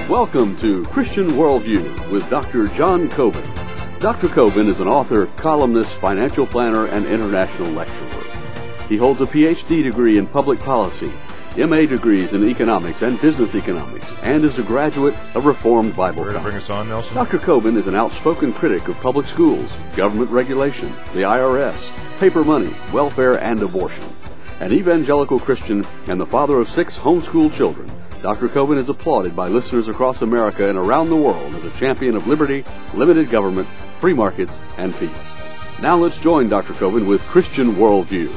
Welcome to Christian Worldview with Dr. John Coben. Dr. Coben is an author, columnist, financial planner, and international lecturer. He holds a Ph.D. degree in public policy, M.A. degrees in economics and business economics, and is a graduate of Reformed Bible College. Bring us on, Nelson. Dr. Coben is an outspoken critic of public schools, government regulation, the IRS, paper money, welfare, and abortion. An evangelical Christian and the father of 6 homeschooled children, Dr. Coben is applauded by listeners across America and around the world as a champion of liberty, limited government, free markets, and peace. Now let's join Dr. Coben with Christian Worldview.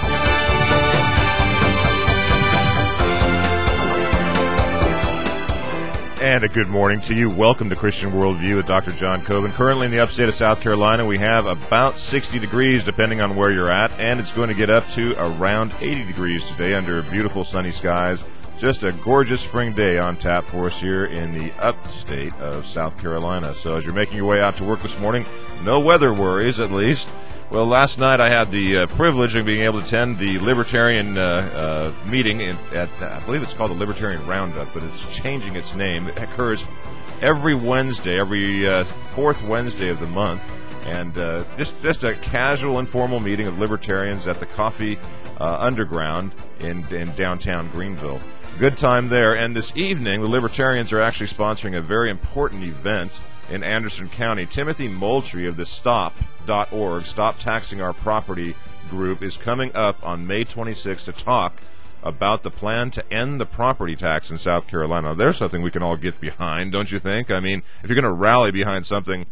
And a good morning to you. Welcome to Christian Worldview with Dr. John Coben. Currently in the upstate of South Carolina, we have about 60 degrees depending on where you're at, and it's going to get up to around 80 degrees today under beautiful sunny skies. Just a gorgeous spring day on tap for us here in the upstate of South Carolina. So as you're making your way out to work this morning, no weather worries at least. Well, last night I had the privilege of being able to attend the Libertarian meeting at I believe it's called the Libertarian Roundup, but it's changing its name. It occurs every Wednesday, every fourth Wednesday of the month. And just a casual, informal meeting of libertarians at the Coffee Underground in downtown Greenville. Good time there. And this evening, the Libertarians are actually sponsoring a very important event in Anderson County. Timothy Moultrie of the Stop.org, Stop Taxing Our Property group, is coming up on May 26th to talk about the plan to end the property tax in South Carolina. There's something we can all get behind, don't you think? I mean, if you're going to rally behind something,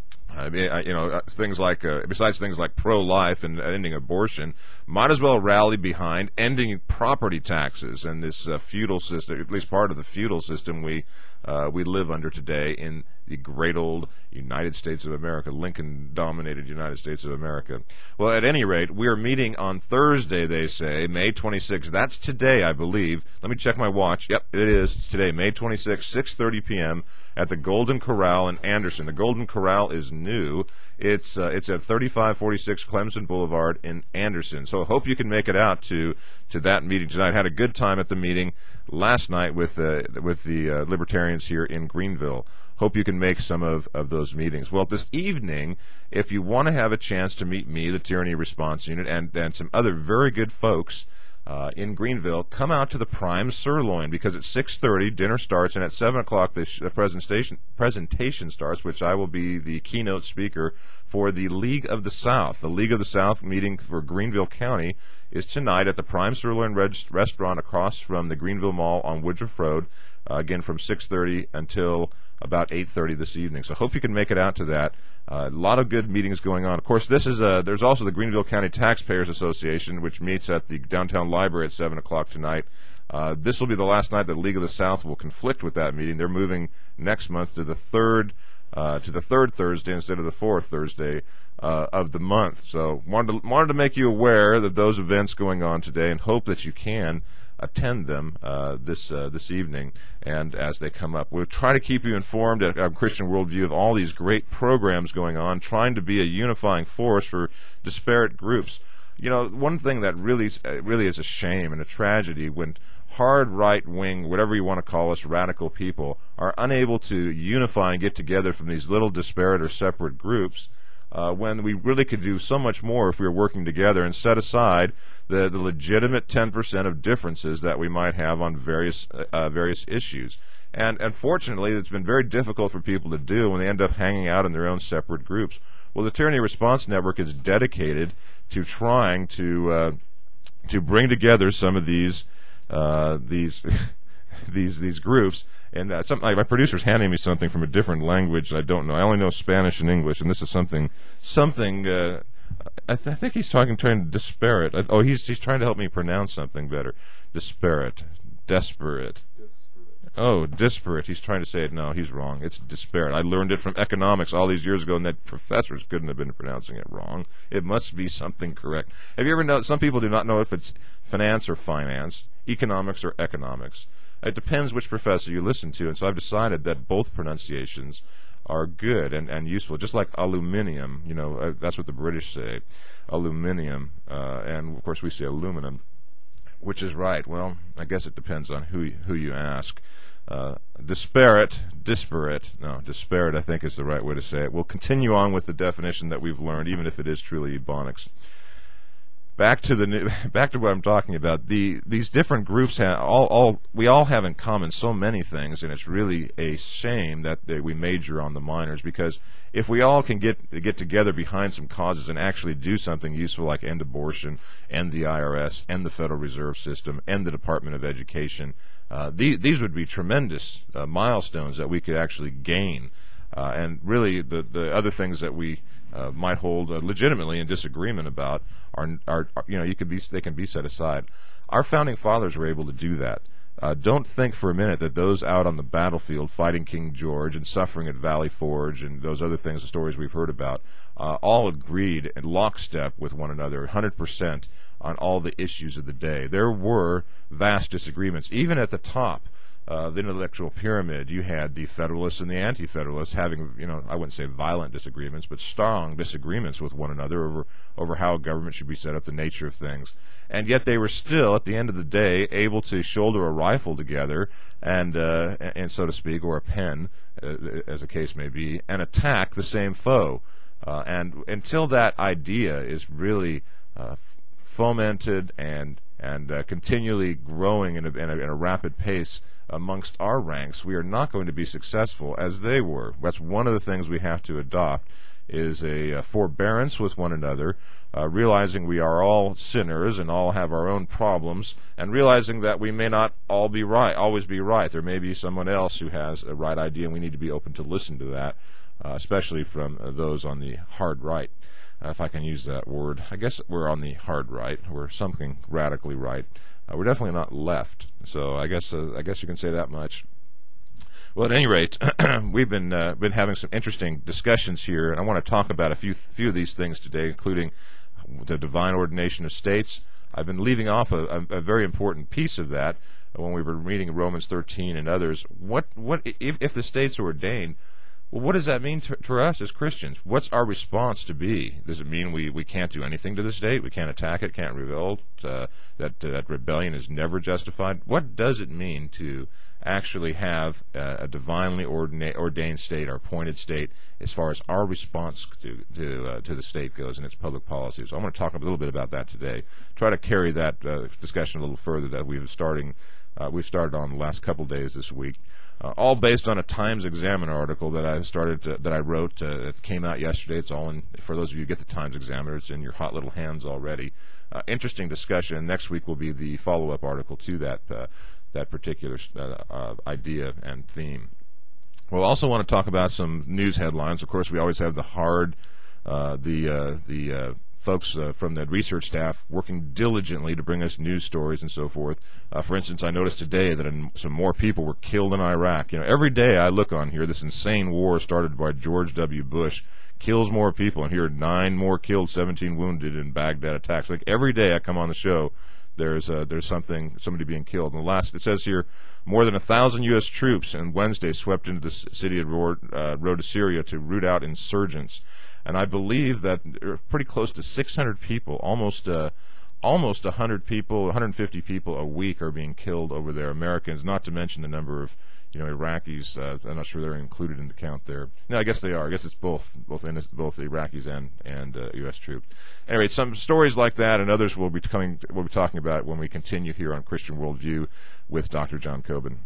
things like, besides things like pro-life and ending abortion, might as well rally behind ending property taxes and this feudal system, at least part of the feudal system we live under today in the great old United States of America, Lincoln-dominated United States of America. Well, at any rate, we are meeting on Thursday, they say, May 26th. That's today, I believe. Let me check my watch. Yep, it is. It's today, May 26th, 6:30 p.m. at the Golden Corral in Anderson. The Golden Corral is new. It's at 3546 Clemson Boulevard in Anderson. So I hope you can make it out to that meeting tonight. Had a good time at the meeting last night with the Libertarians here in Greenville. Hope you can make some of those meetings. Well, this evening, if you want to have a chance to meet me, the Tyranny Response Unit, and some other very good folks in Greenville, come out to the Prime Sirloin, because at 6:30 dinner starts, and at 7 o'clock the presentation starts, which I will be the keynote speaker for the League of the South. The League of the South meeting for Greenville County is tonight at the Prime Sirloin restaurant across from the Greenville Mall on Woodruff Road, again from 6:30 until about 8:30 this evening. So I hope you can make it out to that. A lot of good meetings going on. Of course, this is there's also the Greenville County Taxpayers Association, which meets at the downtown library at 7 o'clock tonight. This will be the last night that the League of the South will conflict with that meeting. They're moving next month to the third Thursday instead of the fourth Thursday of the month. So wanted to make you aware that those events going on today, and hope that you can attend them this evening and as they come up. We'll try to keep you informed at Christian Worldview of all these great programs going on, trying to be a unifying force for disparate groups. You know, one thing that really is a shame and a tragedy when hard right-wing, whatever you want to call us, radical people are unable to unify and get together from these little disparate or separate groups, when we really could do so much more if we were working together and set aside the legitimate 10% of differences that we might have on various issues. And unfortunately, it's been very difficult for people to do when they end up hanging out in their own separate groups. Well, the Tyranny Response Network is dedicated to trying to bring together some of these groups. And my producer's handing me something from a different language I don't know. I only know Spanish and English, and this is something. I think he's trying to disparate. He's trying to help me pronounce something better. Desperate. Oh, disparate. He's trying to say it. No, he's wrong. It's disparate. I learned it from economics all these years ago, and that professors couldn't have been pronouncing it wrong. It must be something correct. Have you ever known? Some people do not know if it's finance or finance, economics or economics. It depends which professor you listen to, and so I've decided that both pronunciations are good and useful, just like aluminium. That's what the British say, aluminium, and of course we say aluminum, which is right. Well, I guess it depends on who you ask. disparate, I think is the right way to say it. We'll continue on with the definition that we've learned, even if it is truly Ebonics. Back to what I'm talking about. These different groups we all have in common so many things, and it's really a shame that we major on the minors, because if we all can get together behind some causes and actually do something useful, like end abortion, end the IRS, end the Federal Reserve System, end the Department of Education, these would be tremendous milestones that we could actually gain. And really, the other things that we might hold legitimately in disagreement about are they can be set aside. Our founding fathers were able to do that. Don't think for a minute that those out on the battlefield fighting King George and suffering at Valley Forge and those other things, the stories we've heard about, all agreed in lockstep with one another, 100% on all the issues of the day. There were vast disagreements, even at the top. The intellectual pyramid. You had the Federalists and the Anti-Federalists having, I wouldn't say violent disagreements, but strong disagreements with one another over how government should be set up, the nature of things. And yet they were still, at the end of the day, able to shoulder a rifle together and so to speak, or a pen, as the case may be, and attack the same foe. And until that idea is really fomented and continually growing in a rapid pace amongst our ranks, we are not going to be successful as they were. That's one of the things we have to adopt, is a forbearance with one another, realizing we are all sinners and all have our own problems, and realizing that we may not all be right, always be right. There may be someone else who has a right idea, and we need to be open to listen to that, especially from those on the hard right. If I can use that word. I guess we're on the hard right. We're something radically right. We're definitely not left. So I guess you can say that much. Well, at any rate, we've been having some interesting discussions here, and I want to talk about a few of these things today, including the divine ordination of states. I've been leaving off a very important piece of that when we were reading Romans 13 and others. What if the states are ordained? Well, what does that mean for us as Christians? What's our response to be? Does it mean we can't do anything to the state? We can't attack it, can't rebel? That rebellion is never justified? What does it mean to actually have a divinely ordained state, or appointed state, as far as our response to the state goes and its public policies? So I'm going to talk a little bit about that today. Try to carry that discussion a little further that we've started on the last couple days this week. All based on a Times Examiner article that I wrote. It came out yesterday. It's all in, for those of you who get the Times Examiner, it's in your hot little hands already. Interesting discussion. And next week will be the follow-up article to that particular idea and theme. We'll also want to talk about some news headlines. Of course, we always have the folks from the research staff working diligently to bring us news stories and so forth. For instance, I noticed today that some more people were killed in Iraq. Every day I look on here, this insane war started by George W. Bush kills more people, and here 9 more killed, 17 wounded in Baghdad attacks. Like every day I come on the show, there's somebody being killed. And it says here, more than 1,000 U.S. troops on Wednesday swept into the city of road to Syria to root out insurgents. And I believe that pretty close to 600 people, almost 100 people, 150 people a week are being killed over there. Americans, not to mention the number of Iraqis. I'm not sure they're included in the count there. No, I guess they are. I guess it's both Iraqis and U.S. troops. Anyway, some stories like that and others we'll be talking about when we continue here on Christian Worldview with Dr. John Coben.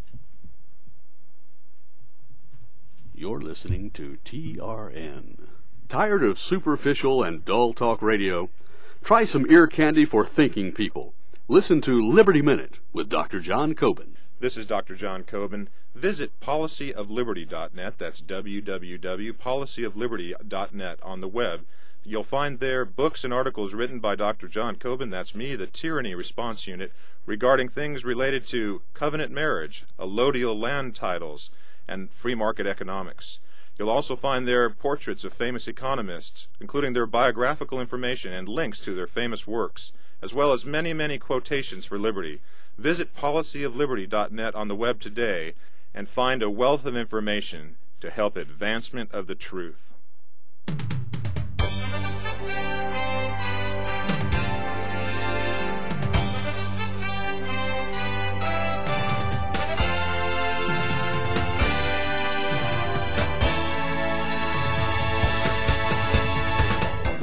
You're listening to TRN. Tired of superficial and dull talk radio? Try some ear candy for thinking people. Listen to Liberty Minute with Dr. John Coben. This is Dr. John Coben. Visit policyofliberty.net. That's www.policyofliberty.net on the web. You'll find there books and articles written by Dr. John Coben, that's me, the Tyranny Response Unit, regarding things related to covenant marriage, allodial land titles, and free market economics. You'll also find there portraits of famous economists, including their biographical information and links to their famous works, as well as many, many quotations for liberty. Visit policyofliberty.net on the web today and find a wealth of information to help advancement of the truth.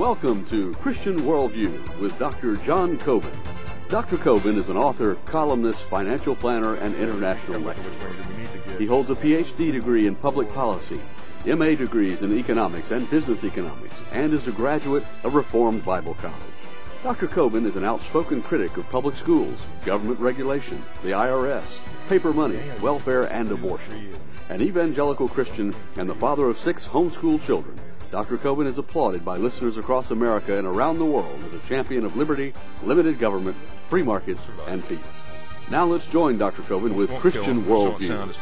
Welcome to Christian Worldview with Dr. John Coben. Dr. Coben is an author, columnist, financial planner, and international lecturer. He holds a Ph.D. degree in public policy, M.A. degrees in economics and business economics, and is a graduate of Reformed Bible College. Dr. Coben is an outspoken critic of public schools, government regulation, the IRS, paper money, welfare, and abortion. An evangelical Christian and the father of 6 homeschooled children, Dr. Coben is applauded by listeners across America and around the world as a champion of liberty, limited government, free markets, and peace. Now let's join Dr. Coben with Christian Worldview.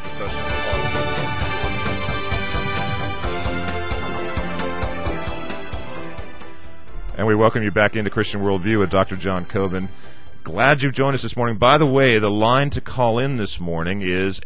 And we welcome you back into Christian Worldview with Dr. John Coben. Glad you've joined us this morning. By the way, the line to call in this morning is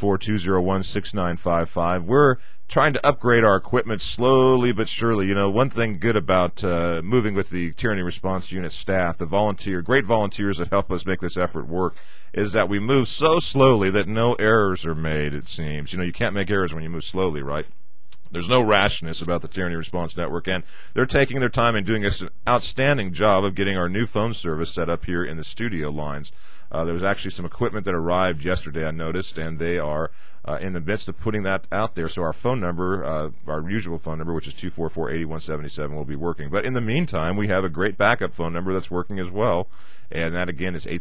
864-201-6955. We're trying to upgrade our equipment slowly but surely. You know, one thing good about moving with the Tyranny Response Unit staff, the great volunteers that help us make this effort work, is that we move so slowly that no errors are made, it seems. You know, you can't make errors when you move slowly, right? There's no rashness about the Tyranny Response Network, and they're taking their time and doing an outstanding job of getting our new phone service set up here in the studio lines. There was actually some equipment that arrived yesterday, I noticed, and they are in the midst of putting that out there. So our phone number, our usual phone number, which is 244-8177, will be working. But in the meantime, we have a great backup phone number that's working as well, and that, again, is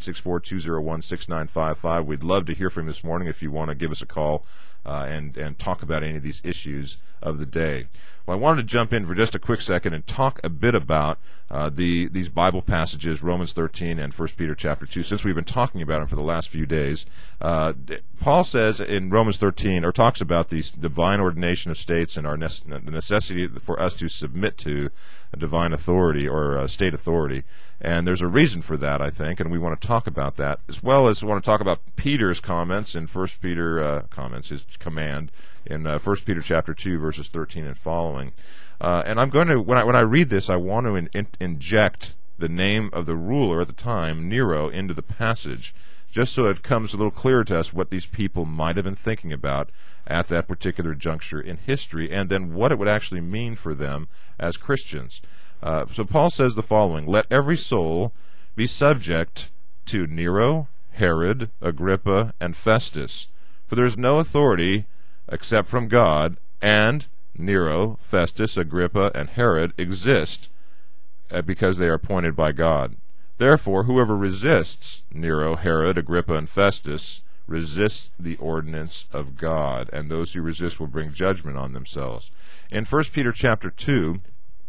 864-201-6955. We'd love to hear from you this morning if you want to give us a call and talk about any of these issues of the day. Well, I wanted to jump in for just a quick second and talk a bit about these Bible passages, Romans 13 and 1 Peter chapter 2, since we've been talking about them for the last few days. Paul says in Romans 13, or talks about the divine ordination of states and the necessity for us to submit to a divine authority or state authority. And there's a reason for that, I think, and we want to talk about that, as well as we want to talk about Peter's comments in 1 Peter, his command in 1 Peter chapter 2, verses 13 and following. And I'm going to, when I read this, I want to inject the name of the ruler at the time, Nero, into the passage, just so it comes a little clearer to us what these people might have been thinking about at that particular juncture in history, and then what it would actually mean for them as Christians. So Paul says the following: let every soul be subject to Nero, Herod, Agrippa, and Festus, for there is no authority except from God, and Nero, Festus, Agrippa, and Herod exist because they are appointed by God. Therefore, whoever resists Nero, Herod, Agrippa, and Festus resists the ordinance of God, and those who resist will bring judgment on themselves. In 1 Peter chapter 2,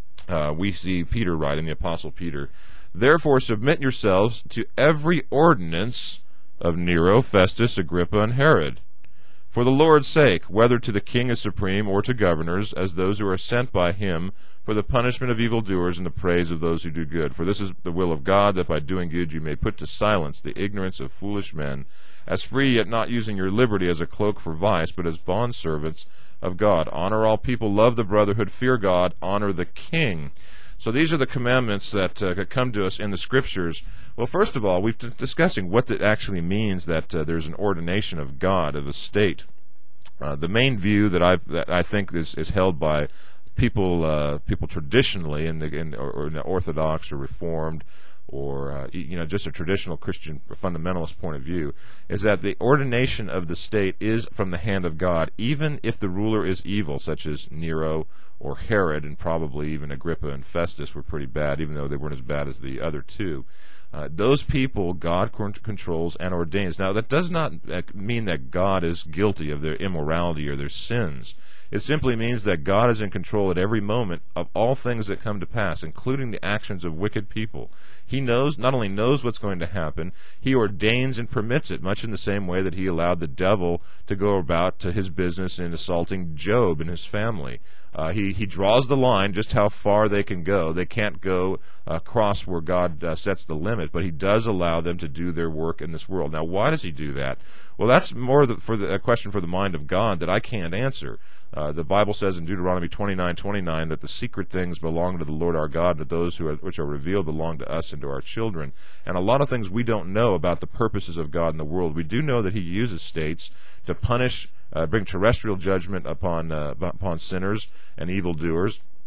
we see Peter writing, the Apostle Peter, therefore submit yourselves to every ordinance of Nero, Festus, Agrippa, and Herod, for the Lord's sake, whether to the king as supreme or to governors, as those who are sent by him, for the punishment of evildoers and the praise of those who do good. For this is the will of God, that by doing good you may put to silence the ignorance of foolish men, as free, yet not using your liberty as a cloak for vice, but as bondservants of God. Honor all people, love the brotherhood, fear God, honor the king. So these are the commandments that come to us in the Scriptures. Well, first of all, we've been discussing what it actually means that there's an ordination of God, of a state. The main view that I think is held by people traditionally in the Orthodox or Reformed or just a traditional Christian fundamentalist point of view, is that the ordination of the state is from the hand of God, even if the ruler is evil, such as Nero or Herod, and probably even Agrippa and Festus were pretty bad, even though they weren't as bad as the other two. Those people God controls and ordains. Now, that does not mean that God is guilty of their immorality or their sins. It simply means that God is in control at every moment of all things that come to pass, including the actions of wicked people. He not only knows what's going to happen, he ordains and permits it, much in the same way that he allowed the devil to go about to his business in assaulting Job and his family. He draws the line just how far they can go. They can't go across where God sets the limit, but he does allow them to do their work in this world. Now, why does he do that? Well, that's more a question for the mind of God that I can't answer. The Bible says in Deuteronomy 29:29 that the secret things belong to the Lord our God, that those which are revealed belong to us and to our children. And a lot of things we don't know about the purposes of God in the world. We do know that he uses states to punish, bring terrestrial judgment upon sinners and evildoers.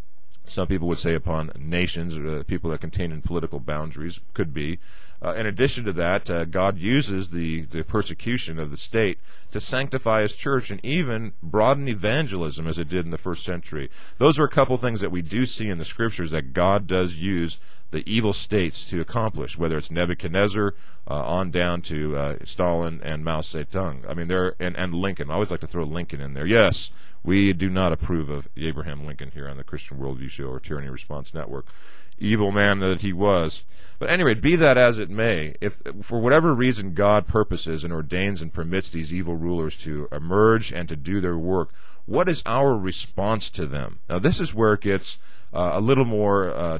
Some people would say upon nations, people that contain in political boundaries, could be. In addition to that, God uses the persecution of the state to sanctify His church and even broaden evangelism as it did in the first century. Those are a couple things that we do see in the Scriptures that God does use the evil states to accomplish, whether it's Nebuchadnezzar on down to Stalin and Mao Zedong. I mean, and Lincoln. I always like to throw Lincoln in there. Yes, we do not approve of Abraham Lincoln here on the Christian Worldview Show or Tyranny Response Network. Evil man that he was. But anyway, be that as it may, if for whatever reason God purposes and ordains and permits these evil rulers to emerge and to do their work, what is our response to them? Now, this is where it gets a little more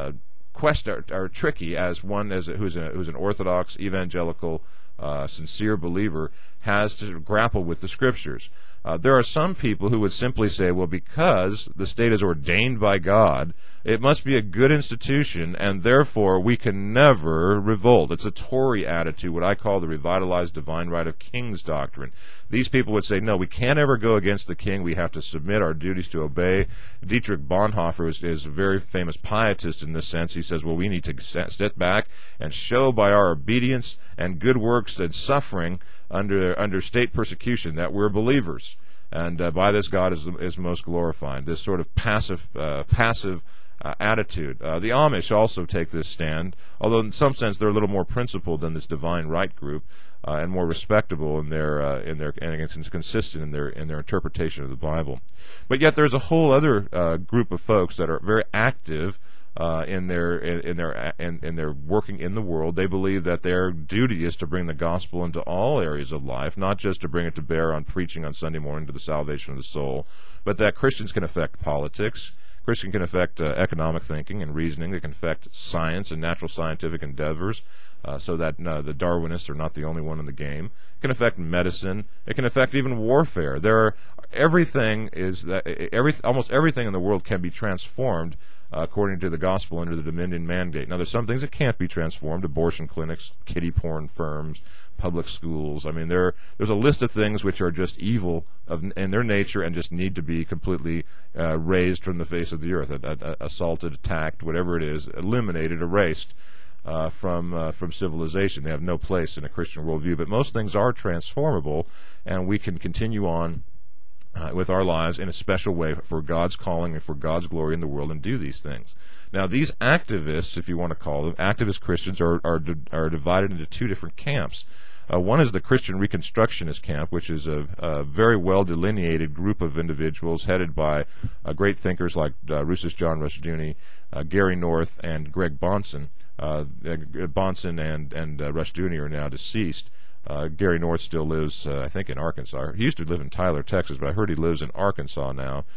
tricky as one who's an Orthodox, evangelical, sincere believer has to grapple with the Scriptures. There are some people who would simply say, well, because the state is ordained by God, it must be a good institution, and therefore we can never revolt. It's a Tory attitude, what I call the revitalized divine right of kings doctrine. These people would say, no, we can't ever go against the king. We have to submit our duties to obey. Dietrich Bonhoeffer is a very famous pietist in this sense. He says, well, we need to sit back and show by our obedience and good works and suffering under state persecution that we're believers. And by this God is most glorified. This sort of passive attitude. The Amish also take this stand, although in some sense they're a little more principled than this divine right group, and more respectable in their and consistent in their interpretation of the Bible. But yet there's a whole other group of folks that are very active in their working in the world. They believe that their duty is to bring the gospel into all areas of life, not just to bring it to bear on preaching on Sunday morning to the salvation of the soul, but that Christians can affect politics. Christian can affect economic thinking and reasoning. They can affect science and natural scientific endeavors, so that the Darwinists are not the only one in the game. It can affect medicine. It can affect even warfare. Almost everything in the world can be transformed according to the gospel under the Dominion mandate. Now, there's some things that can't be transformed: abortion clinics, kiddie porn firms, public schools. I mean, there's a list of things which are just evil in their nature and just need to be completely razed from the face of the earth, assaulted, attacked, whatever it is, eliminated, erased from civilization. They have no place in a Christian worldview. But most things are transformable, and we can continue on with our lives in a special way for God's calling and for God's glory in the world, and do these things. Now, these activists, if you want to call them, activist Christians are divided into two different camps. One is the Christian Reconstructionist camp, which is a very well-delineated group of individuals headed by great thinkers like Rousas John Rushdoony, Gary North, and Greg Bahnsen. Bahnsen and Rushdoony are now deceased. Gary North still lives, I think, in Arkansas. He used to live in Tyler, Texas, but I heard he lives in Arkansas now,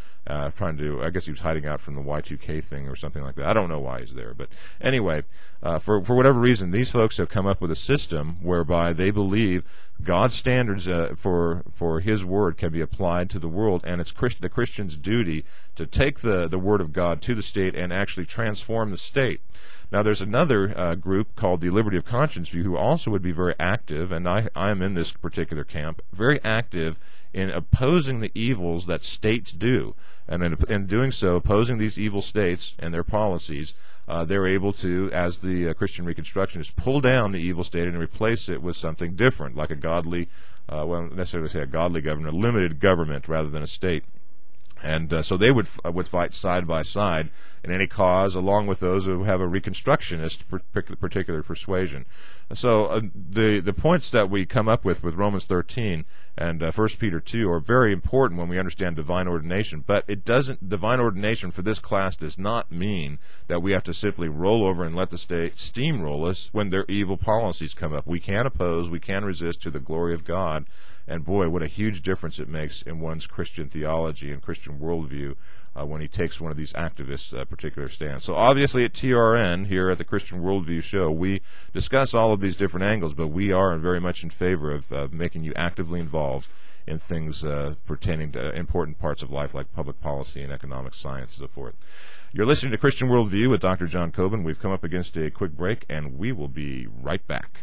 I guess he was hiding out from the Y2K thing or something like that. I don't know why he's there. But anyway, for whatever reason, these folks have come up with a system whereby they believe God's standards for His Word can be applied to the world, and it's the Christian's duty to take the Word of God to the state and actually transform the state. Now, there's another group called the Liberty of Conscience View who also would be very active, and I am in this particular camp, very active in opposing the evils that states do. And in doing so, opposing these evil states and their policies, they're able to, as the Christian Reconstructionists, pull down the evil state and replace it with something different, like a godly, well, not necessarily say a godly government, a limited government rather than a state. And so they would fight side by side in any cause, along with those who have a Reconstructionist particular persuasion. So the points that we come up with Romans 13 and 1 Peter 2 are very important when we understand divine ordination. But divine ordination for this class does not mean that we have to simply roll over and let the state steamroll us when their evil policies come up. We can oppose, we can resist to the glory of God. And boy, what a huge difference it makes in one's Christian theology and Christian worldview when he takes one of these activists' particular stands. So obviously at TRN, here at the Christian Worldview Show, we discuss all of these different angles, but we are very much in favor of making you actively involved in things pertaining to important parts of life like public policy and economic science and so forth. You're listening to Christian Worldview with Dr. John Coben. We've come up against a quick break, and we will be right back.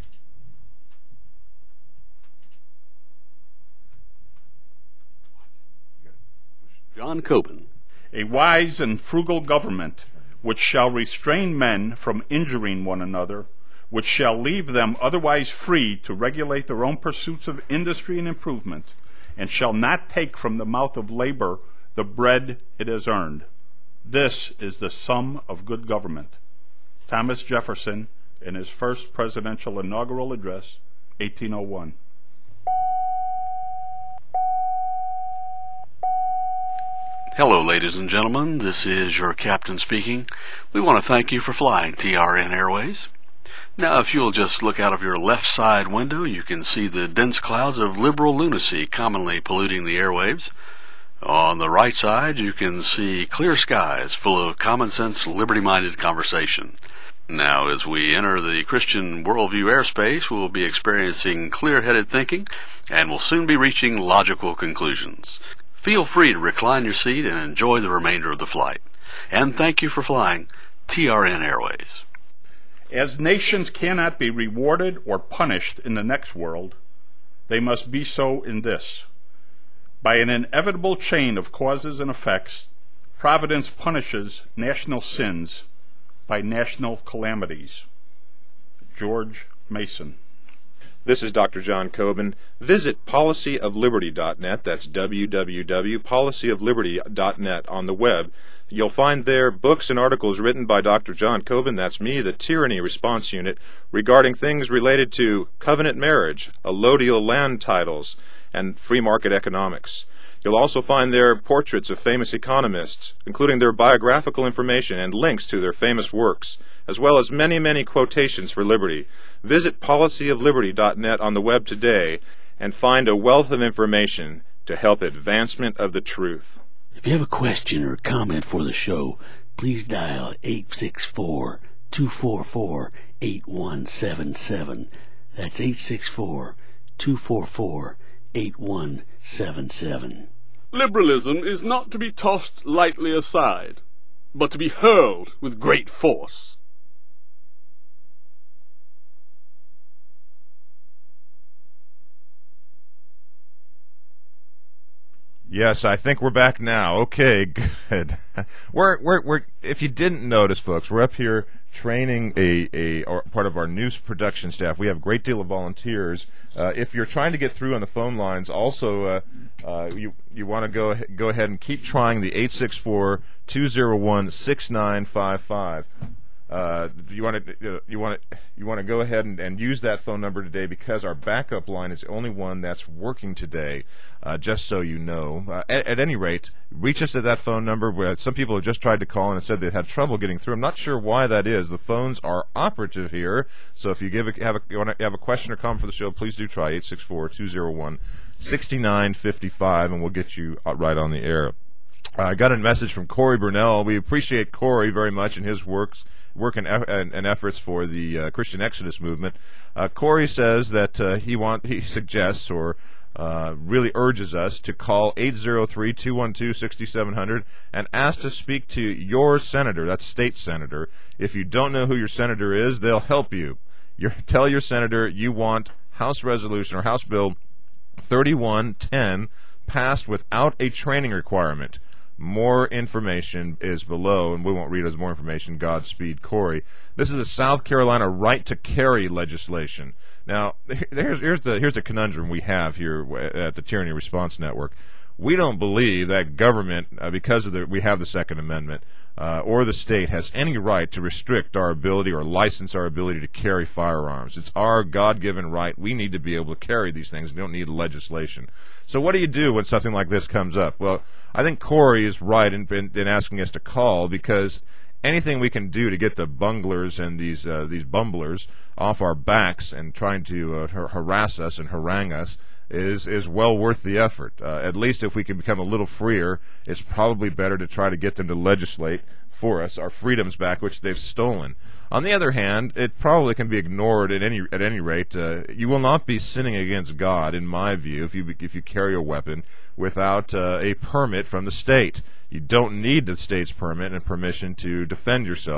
John Coben. a wise and frugal government, which shall restrain men from injuring one another, which shall leave them otherwise free to regulate their own pursuits of industry and improvement, and shall not take from the mouth of labor the bread it has earned. This is the sum of good government. Thomas Jefferson, in his first presidential inaugural address, 1801. Hello, ladies and gentlemen. This is your captain speaking. We want to thank you for flying TRN Airways. Now, if you'll just look out of your left side window, you can see the dense clouds of liberal lunacy commonly polluting the airwaves. On the right side, you can see clear skies full of common sense, liberty-minded conversation. Now, as we enter the Christian worldview airspace, we'll be experiencing clear-headed thinking and will soon be reaching logical conclusions. Feel free to recline your seat and enjoy the remainder of the flight. And thank you for flying TRN Airways. As nations cannot be rewarded or punished in the next world, they must be so in this. By an inevitable chain of causes and effects, Providence punishes national sins by national calamities. George Mason. This is Dr. John Coben. Visit policyofliberty.net. That's www.policyofliberty.net on the web. You'll find there books and articles written by Dr. John Coben, that's me, the Tyranny Response Unit, regarding things related to covenant marriage, allodial land titles, and free market economics. You'll also find there portraits of famous economists, including their biographical information and links to their famous works, as well as many, many quotations for liberty. Visit policyofliberty.net on the web today and find a wealth of information to help advancement of the truth. If you have a question or comment for the show, please dial 864-244-8177. That's 864-244-8177. Liberalism is not to be tossed lightly aside, but to be hurled with great force. Yes, I think we're back now. Okay, good. We're if you didn't notice, folks, we're up here training a part of our news production staff. We have a great deal of volunteers. If you're trying to get through on the phone lines, also you want to go ahead and keep trying the 864-201-6955. You want to go ahead and use that phone number today, because our backup line is the only one that's working today. Just so you know. At any rate, reach us at that phone number. Some people have just tried to call and said they had trouble getting through. I'm not sure why that is. The phones are operative here, so if you have a question or comment for the show, please do try 864-201-6955, and we'll get you right on the air. I got a message from Corey Burnell. We appreciate Corey very much and his work and efforts for the Christian Exodus movement. Corey says that he suggests or really urges us to call 803-212-6700 and ask to speak to your senator. That's state senator. If you don't know who your senator is, they'll help you. Tell your senator you want House Resolution or House Bill 3110 passed without a training requirement. More information is below, and we won't read as more information. Godspeed, Corey. This is the South Carolina right to carry legislation. Now, here's the conundrum we have here at the Tyranny Response Network. We don't believe that government, because we have the Second Amendment, or the state has any right to restrict our ability or license our ability to carry firearms. It's our God-given right. We need to be able to carry these things. We don't need legislation. So what do you do when something like this comes up? Well, I think Corey is right in asking us to call, because anything we can do to get the bunglers and these bumblers off our backs and trying to harass us and harangue us is well worth the effort. At least if we can become a little freer, it's probably better to try to get them to legislate for us our freedoms back, which they've stolen. On the other hand, it probably can be ignored at any rate. You will not be sinning against God, in my view, if you carry a weapon without a permit from the state. You don't need the state's permit and permission to defend yourself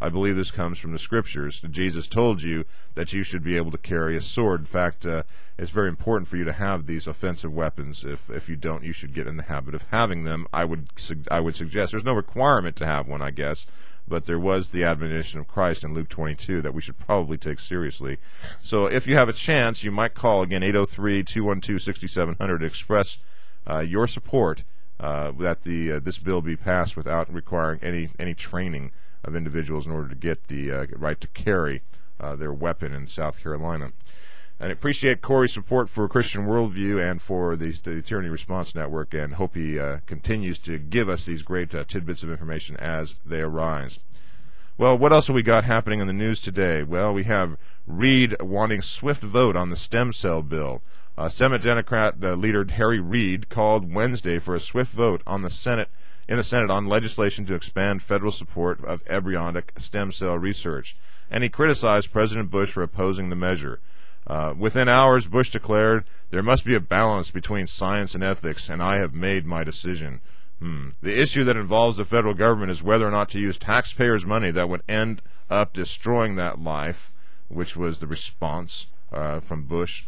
I believe this comes from the Scriptures. Jesus told you that you should be able to carry a sword. In fact, it's very important for you to have these offensive weapons. If you don't, you should get in the habit of having them. I would suggest there's no requirement to have one, I guess, but there was the admonition of Christ in Luke 22 that we should probably take seriously. So if you have a chance, you might call again 803-212-6700 to express your support that this bill be passed without requiring any training of individuals in order to get the right to carry their weapon in South Carolina. And I appreciate Corey's support for Christian Worldview and for the Tyranny Response Network, and hope he continues to give us these great tidbits of information as they arise. Well, what else have we got happening in the news today? Well, we have Reid wanting swift vote on the stem cell bill. Senate Democrat leader Harry Reid called Wednesday for a swift vote in the Senate on legislation to expand federal support of embryonic stem cell research, and he criticized President Bush for opposing the measure. Within hours, Bush declared, "There must be a balance between science and ethics, and I have made my decision." The issue that involves the federal government is whether or not to use taxpayers' money that would end up destroying that life, which was the response from Bush.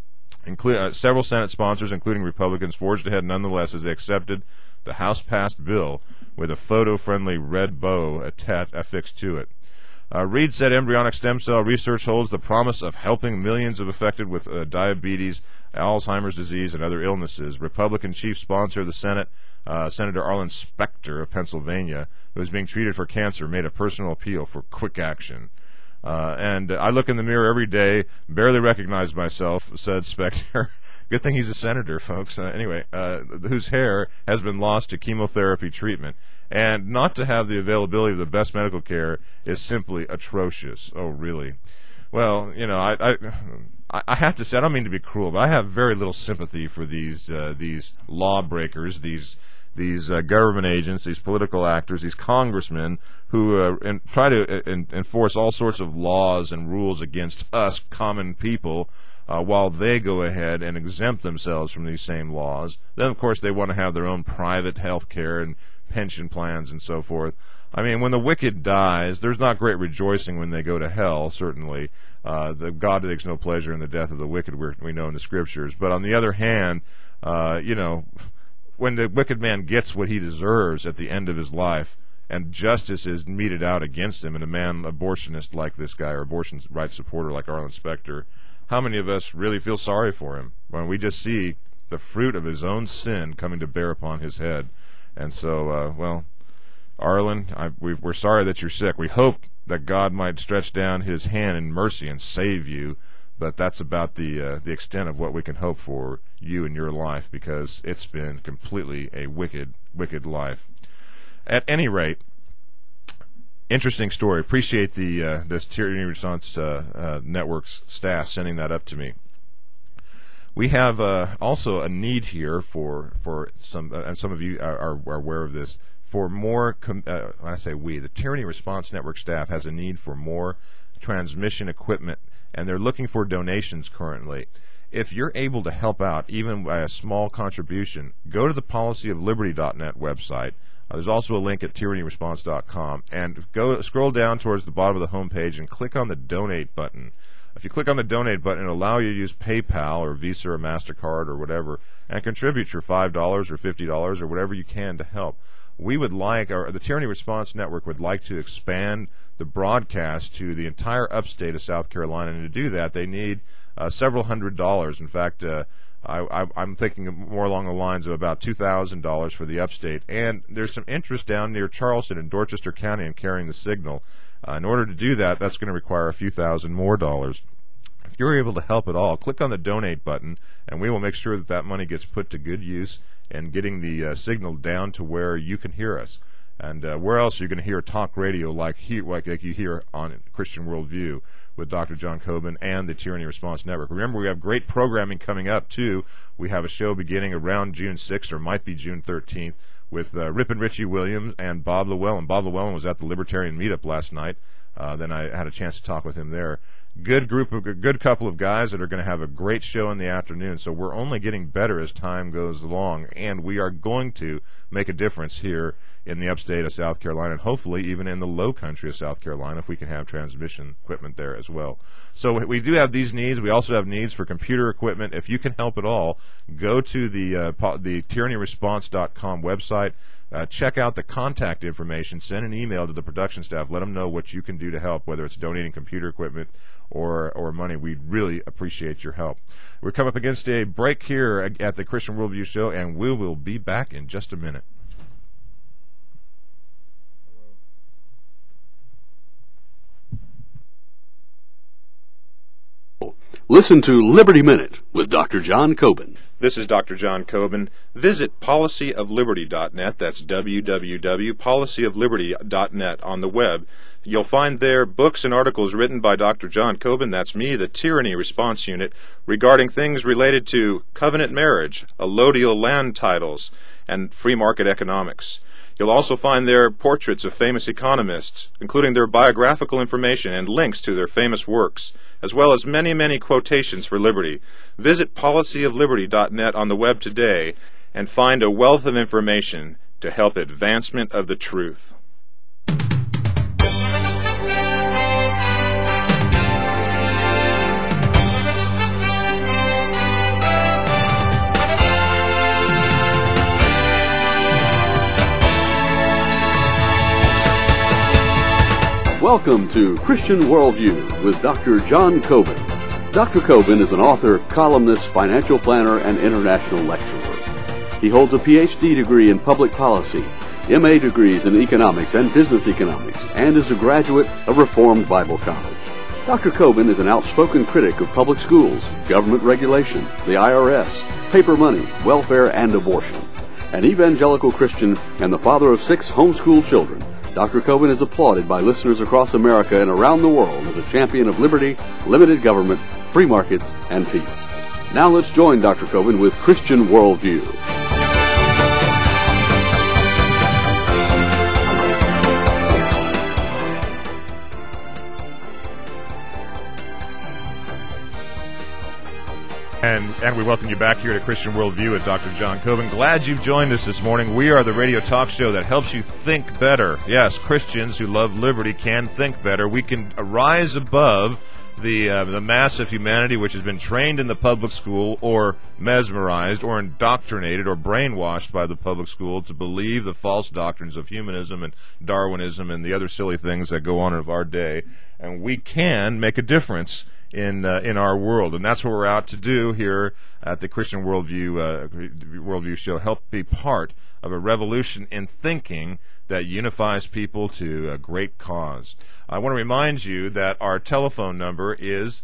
Several Senate sponsors, including Republicans, forged ahead nonetheless as they accepted the House-passed bill with a photo-friendly red bow affixed to it. Reid said embryonic stem cell research holds the promise of helping millions of affected with diabetes, Alzheimer's disease, and other illnesses. Republican chief sponsor of the Senate, Senator Arlen Specter of Pennsylvania, who is being treated for cancer, made a personal appeal for quick action. And I look in the mirror every day, barely recognize myself, said Specter. Good thing he's a senator, folks. Whose hair has been lost to chemotherapy treatment. And not to have the availability of the best medical care is simply atrocious. Oh, really? Well, I have to say, I don't mean to be cruel, but I have very little sympathy for these lawbreakers, these government agents, these political actors, these congressmen who try to enforce all sorts of laws and rules against us common people, while they go ahead and exempt themselves from these same laws. Then, of course, they want to have their own private health care and pension plans and so forth. I mean, when the wicked dies, there's not great rejoicing when they go to hell, certainly. The God takes no pleasure in the death of the wicked, we know in the Scriptures. But on the other hand, when the wicked man gets what he deserves at the end of his life, and justice is meted out against him, and a man abortionist like this guy, or abortion rights supporter like Arlen Specter, how many of us really feel sorry for him when we just see the fruit of his own sin coming to bear upon his head? And so, Arlen, we're sorry that you're sick. We hope that God might stretch down his hand in mercy and save you, but that's about the extent of what we can hope for you in your life, because it's been completely a wicked, wicked life. At any rate, interesting story. Appreciate this Tyranny Response Network's staff sending that up to me. We have also a need here for some, and some of you are aware of this, for more, when I say we, the Tyranny Response Network staff has a need for more transmission equipment, and they're looking for donations currently. If you're able to help out, even by a small contribution, go to the policyofliberty.net website. There's also a link at tyrannyresponse.com, and scroll down towards the bottom of the homepage and click on the donate button. If you click on the donate button, it'll allow you to use PayPal or Visa or MasterCard or whatever, and contribute your $5 or $50 or whatever you can to help. We would like, or the Tyranny Response Network would like to expand the broadcast to the entire upstate of South Carolina, and to do that, they need several $100s. In fact, I'm thinking more along the lines of about $2,000 for the upstate. And there's some interest down near Charleston in Dorchester County in carrying the signal. In order to do that, that's going to require a few thousand more dollars. If you're able to help at all, click on the donate button, and we will make sure that that money gets put to good use and getting the signal down to where you can hear us. And where else are you going to hear talk radio like you hear on Christian Worldview with Dr. John Coben and the Tyranny Response Network. Remember, we have great programming coming up, too. We have a show beginning around June 6th, or might be June 13th, with Rip and Richie Williams and Bob Llewellyn. Bob Llewellyn was at the Libertarian Meetup last night. Then I had a chance to talk with him there. good couple of guys that are going to have a great show in the afternoon. So we're only getting better as time goes along, and we are going to make a difference here in the upstate of South Carolina, and hopefully even in the low country of South Carolina if we can have transmission equipment there as well. So we do have these needs. We also have needs for computer equipment. If you can help at all, go to the tyrannyresponse.com website. Check out the contact information. Send an email to the production staff. Let them know what you can do to help, whether it's donating computer equipment or money. We really appreciate your help. We're coming up against a break here at the Christian Worldview Show, and we will be back in just a minute. Listen to Liberty Minute with Dr. John Coben. This is Dr. John Coben. Visit policyofliberty.net. That's www.policyofliberty.net on the web. You'll find there books and articles written by Dr. John Coben, that's me, the Tyranny Response Unit, regarding things related to covenant marriage, allodial land titles, and free market economics. You'll also find there portraits of famous economists, including their biographical information and links to their famous works, as well as many, many quotations for liberty. Visit policyofliberty.net on the web today and find a wealth of information to help advancement of the truth. Welcome to Christian Worldview with Dr. John Coben. Dr. Coben is an author, columnist, financial planner, and international lecturer. He holds a Ph.D. degree in public policy, M.A. degrees in economics and business economics, and is a graduate of Reformed Bible College. Dr. Coben is an outspoken critic of public schools, government regulation, the IRS, paper money, welfare, and abortion. An evangelical Christian and the father of 6 homeschool children, Dr. Coben is applauded by listeners across America and around the world as a champion of liberty, limited government, free markets, and peace. Now let's join Dr. Coben with Christian Worldview. And we welcome you back here to Christian Worldview with Dr. John Coben. Glad you've joined us this morning. We are the radio talk show that helps you think better. Yes, Christians who love liberty can think better. We can rise above the mass of humanity which has been trained in the public school or mesmerized or indoctrinated or brainwashed by the public school to believe the false doctrines of humanism and Darwinism and the other silly things that go on of our day. And we can make a difference in our world, and that's what we're out to do here at the Christian Worldview Show. Help be part of a revolution in thinking that unifies people to a great cause. I want to remind you that our telephone number is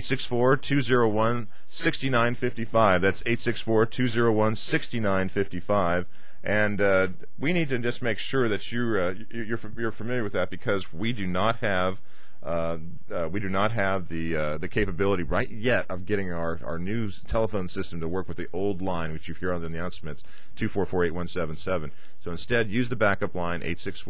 864-201-6955. That's 864-201-6955. And we need to just make sure that you're familiar with that, because we do not have the capability right yet of getting our new telephone system to work with the old line, which you hear on the announcements, 244-8177. So instead, use the backup line,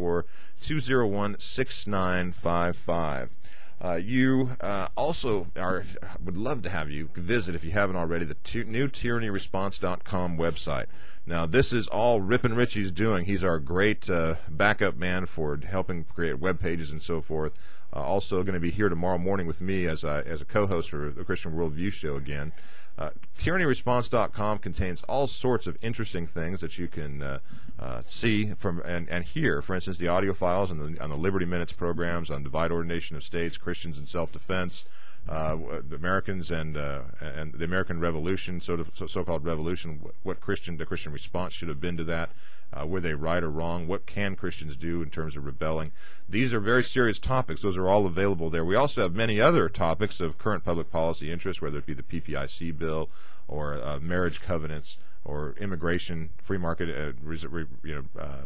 864-201-6955. You also would love to have you visit, if you haven't already, the new tyrannyresponse.com website. Now, this is all Rip and Richie's doing. He's our great backup man for helping create web pages and so forth. Also going to be here tomorrow morning with me as a co-host for the Christian Worldview Show again. TyrannyResponse.com contains all sorts of interesting things that you can see from and hear. For instance, the audio files on the Liberty Minutes programs, on divide ordination of states, Christians and self-defense, the Americans and the American Revolution, so-called revolution. What the Christian response should have been to that. Were they right or wrong? What can Christians do in terms of rebelling? These are very serious topics. Those are all available there. We also have many other topics of current public policy interest, whether it be the PPIC bill or marriage covenants or immigration, free market,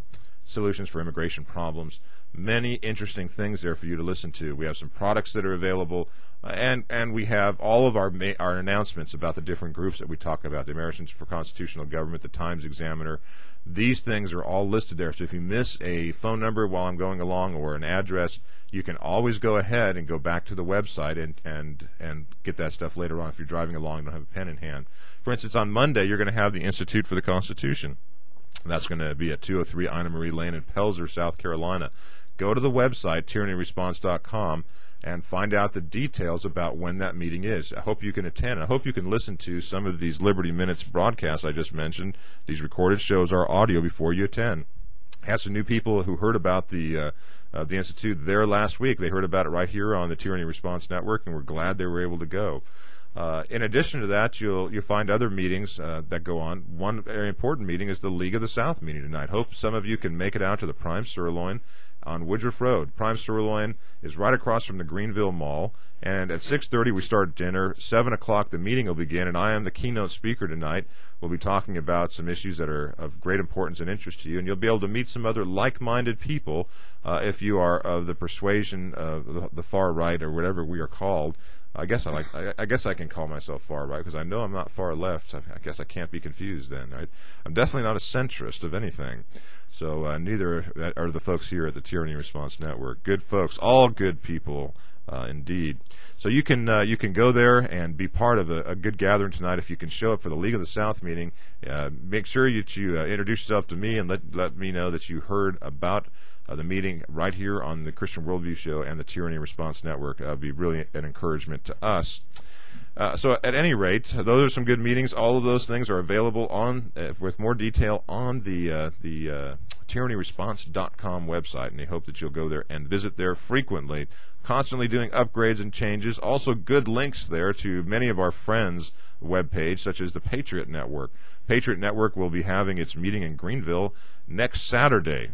solutions for immigration problems. Many interesting things there for you to listen to. We have some products that are available, and we have all of our announcements about the different groups that we talk about, the Americans for Constitutional Government, the Times Examiner. These things are all listed there. So if you miss a phone number while I'm going along or an address, you can always go ahead and go back to the website and get that stuff later on if you're driving along and don't have a pen in hand. For instance, on Monday, you're going to have the Institute for the Constitution. That's going to be at 203 Ina Marie Lane in Pelzer, South Carolina. Go to the website, tyrannyresponse.com, and find out the details about when that meeting is. I hope you can attend. I hope you can listen to some of these Liberty Minutes broadcasts I just mentioned. These recorded shows are audio before you attend. I have some new people who heard about the Institute there last week. They heard about it right here on the Tyranny Response Network, and we're glad they were able to go. In addition to that, you'll find other meetings that go on. One very important meeting is the League of the South meeting tonight. Hope some of you can make it out to the Prime Sirloin on Woodruff Road. Prime Sirloin is right across from the Greenville Mall, and at 6:30 we start dinner. 7 o'clock the meeting will begin, and I am the keynote speaker tonight. We'll be talking about some issues that are of great importance and interest to you, and you'll be able to meet some other like-minded people if you are of the persuasion of the far right or whatever we are called. I guess I can call myself far right because I know I'm not far left. I guess I can't be confused then. Right? I'm definitely not a centrist of anything. So neither are the folks here at the Tyranny Response Network. Good folks, all good people, indeed. So you can go there and be part of a good gathering tonight. If you can show up for the League of the South meeting, make sure that you introduce yourself to me and let me know that you heard about the meeting right here on the Christian Worldview Show and the Tyranny Response Network. It would be really an encouragement to us. So at any rate, those are some good meetings. All of those things are available on with more detail on the tyrannyresponse.com website, and I hope that you'll go there and visit there frequently, constantly doing upgrades and changes. Also good links there to many of our friends' webpage, such as the Patriot Network. Patriot Network will be having its meeting in Greenville next Saturday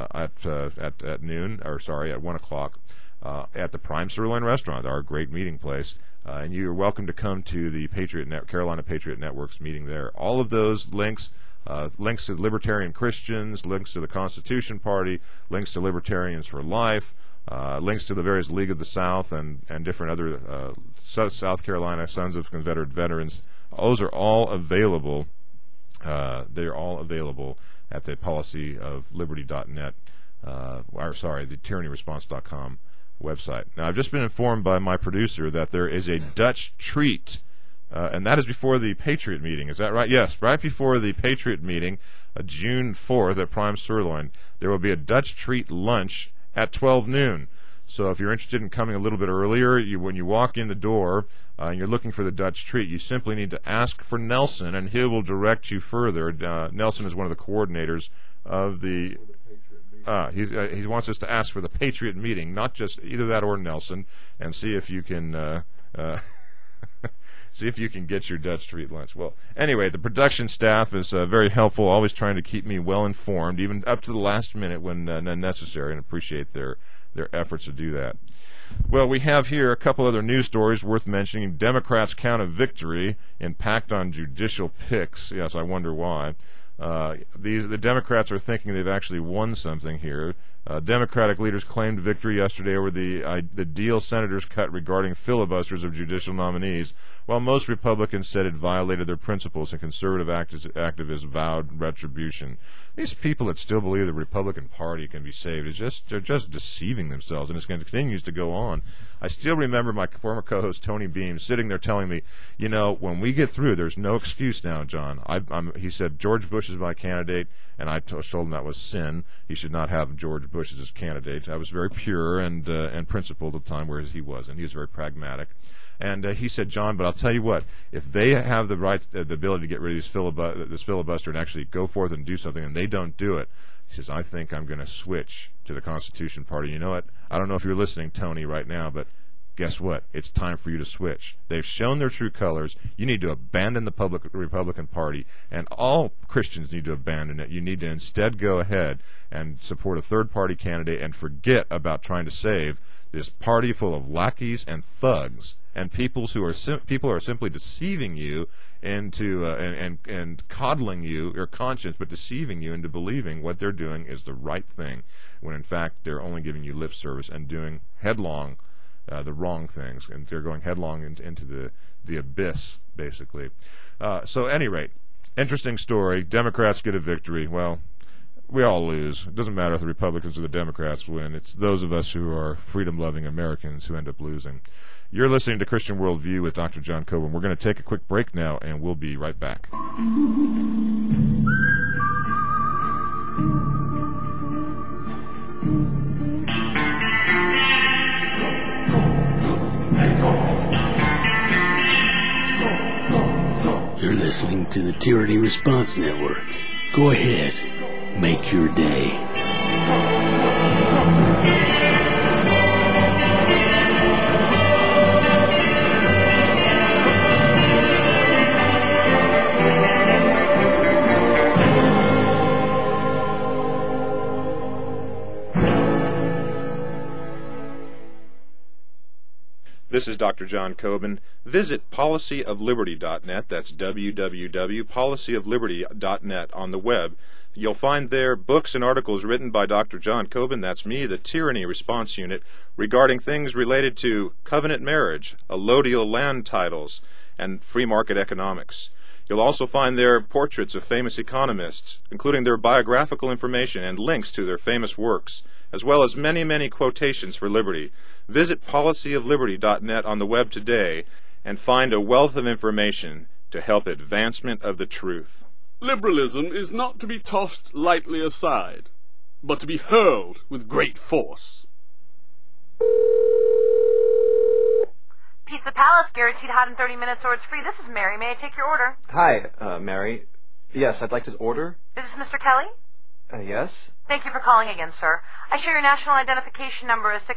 at noon, or sorry, at 1 o'clock at the Prime Sirloin Restaurant, our great meeting place. And you're welcome to come to the Carolina Patriot Network's meeting there. All of those links, links to Libertarian Christians, links to the Constitution Party, links to Libertarians for Life, links to the various League of the South and different other South Carolina Sons of Confederate Veterans. Those are all available. They are all available at the policyofliberty.net, the tyrannyresponse.com website. Now, I've just been informed by my producer that there is a Dutch treat, and that is before the Patriot meeting. Is that right? Yes, right before the Patriot meeting, June 4th at Prime Sirloin, there will be a Dutch treat lunch at 12 noon. So if you're interested in coming a little bit earlier, when you walk in the door and you're looking for the Dutch treat, you simply need to ask for Nelson, and he will direct you further. Nelson is one of the coordinators of the... he wants us to ask for the Patriot meeting, not just either that or Nelson, and see if you can get your Dutch treat lunch. Well, anyway, the production staff is very helpful, always trying to keep me well informed, even up to the last minute when necessary, and appreciate their efforts to do that. Well, we have here a couple other news stories worth mentioning. Democrats count a victory in pact on judicial picks. Yes, I wonder why. The Democrats are thinking they've actually won something here. Democratic leaders claimed victory yesterday over the deal senators cut regarding filibusters of judicial nominees, while most Republicans said it violated their principles and conservative activists vowed retribution. These people that still believe the Republican Party can be saved, they're just deceiving themselves, and it's going to continue to go on. I still remember my former co-host Tony Beam sitting there telling me, when we get through, there's no excuse now, John. He said, George Bush is my candidate, and I told him that was sin. He should not have George Bush as his candidate. I was very pure and principled at the time, whereas he wasn't. He was very pragmatic. And he said, John, but I'll tell you what, if they have the right, the ability to get rid of this filibuster and actually go forth and do something, and they don't do it, he says, I think I'm going to switch to the Constitution Party. You know what? I don't know if you're listening, Tony, right now, but guess what? It's time for you to switch. They've shown their true colors. You need to abandon the Republican Party, and all Christians need to abandon it. You need to instead go ahead and support a third-party candidate and forget about trying to save this party full of lackeys and thugs and people who are simply deceiving you into and coddling your conscience, but deceiving you into believing what they're doing is the right thing, when in fact they're only giving you lip service and doing headlong the wrong things, and they're going headlong into the abyss, basically. So at any rate, interesting story. Democrats get a victory. Well, we all lose. It doesn't matter if the Republicans or the Democrats win. It's those of us who are freedom-loving Americans who end up losing. You're listening to Christian Worldview with Dr. John Coben. We're going to take a quick break now, and we'll be right back. You're listening to the Tyranny Response Network. Go ahead, make your day. This is Dr. John Coben. Visit policyofliberty.net. That's www.policyofliberty.net on the web. You'll find there books and articles written by Dr. John Coben, that's me, the Tyranny Response Unit, regarding things related to covenant marriage, allodial land titles, and free market economics. You'll also find there portraits of famous economists, including their biographical information and links to their famous works, as well as many, many quotations for liberty. Visit policyofliberty.net on the web today and find a wealth of information to help advancement of the truth. Liberalism is not to be tossed lightly aside, but to be hurled with great force. Pizza Palace, guaranteed hot in 30 minutes or it's free. This is Mary. May I take your order? Hi, Mary. Yes, I'd like to order. Is this Mr. Kelly? Yes? Thank you for calling again, sir. I show your national identification number is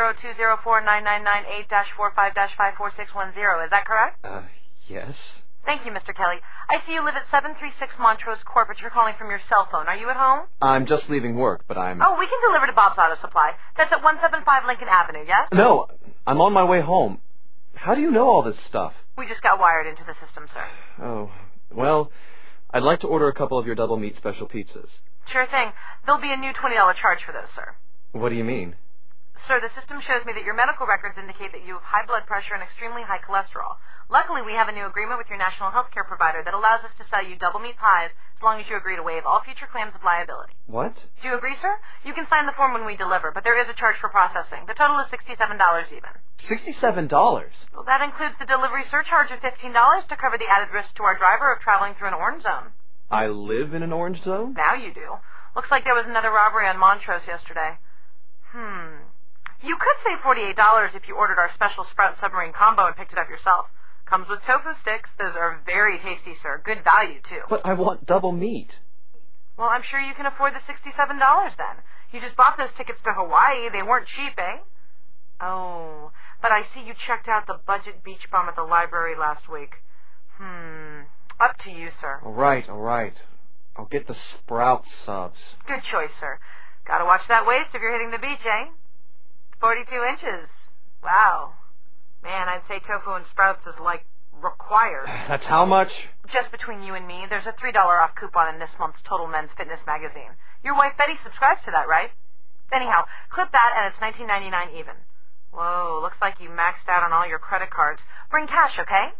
610-204-9998-45-54610. Is that correct? Yes. Thank you, Mr. Kelly. I see you live at 736 Montrose Court, but you're calling from your cell phone. Are you at home? I'm just leaving work, but I'm... Oh, we can deliver to Bob's Auto Supply. That's at 175 Lincoln Avenue, yes? No, I'm on my way home. How do you know all this stuff? We just got wired into the system, sir. Oh, well, I'd like to order a couple of your double meat special pizzas. Sure thing. There'll be a new $20 charge for those, sir. What do you mean? Sir, the system shows me that your medical records indicate that you have high blood pressure and extremely high cholesterol. Luckily, we have a new agreement with your national health care provider that allows us to sell you double meat pies as long as you agree to waive all future claims of liability. What? Do you agree, sir? You can sign the form when we deliver, but there is a charge for processing. The total is $67 even. $67? Well, that includes the delivery surcharge of $15 to cover the added risk to our driver of traveling through an orange zone. I live in an orange zone? Now you do. Looks like there was another robbery on Montrose yesterday. You could save $48 if you ordered our special Sprout Submarine Combo and picked it up yourself. Comes with tofu sticks. Those are very tasty, sir. Good value, too. But I want double meat. Well, I'm sure you can afford the $67 then. You just bought those tickets to Hawaii. They weren't cheap, eh? Oh, but I see you checked out the budget beach bum at the library last week. Up to you, sir. All right. I'll get the Sprout subs. Good choice, sir. Gotta watch that waist if you're hitting the beach, eh? 42 inches. Wow. Man, I'd say tofu and sprouts is like required. That's how much? Just between you and me, there's a $3 off coupon in this month's Total Men's Fitness magazine. Your wife Betty subscribes to that, right? Anyhow, clip that and it's $19.99 even. Whoa, looks like you maxed out on all your credit cards. Bring cash, okay?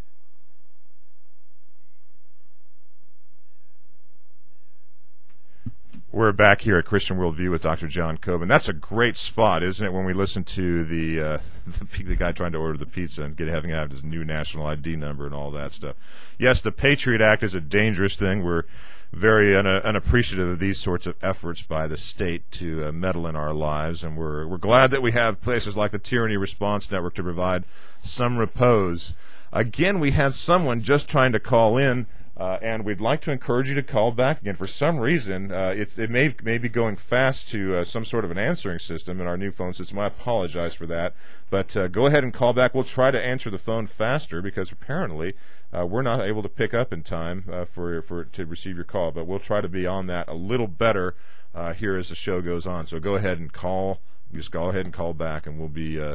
We're back here at Christian Worldview with Dr. John Coben. That's a great spot, isn't it, when we listen to the guy trying to order the pizza and having to have his new national ID number and all that stuff. Yes, the Patriot Act is a dangerous thing. We're very unappreciative of these sorts of efforts by the state to meddle in our lives, and we're glad that we have places like the Tyranny Response Network to provide some repose. Again, we had someone just trying to call in. And we'd like to encourage you to call back again. For some reason, it may be going fast to some sort of an answering system in our new phone system. I apologize for that. But go ahead and call back. We'll try to answer the phone faster because apparently we're not able to pick up in time to receive your call. But we'll try to be on that a little better here as the show goes on. So go ahead and call. Just go ahead and call back, and we'll be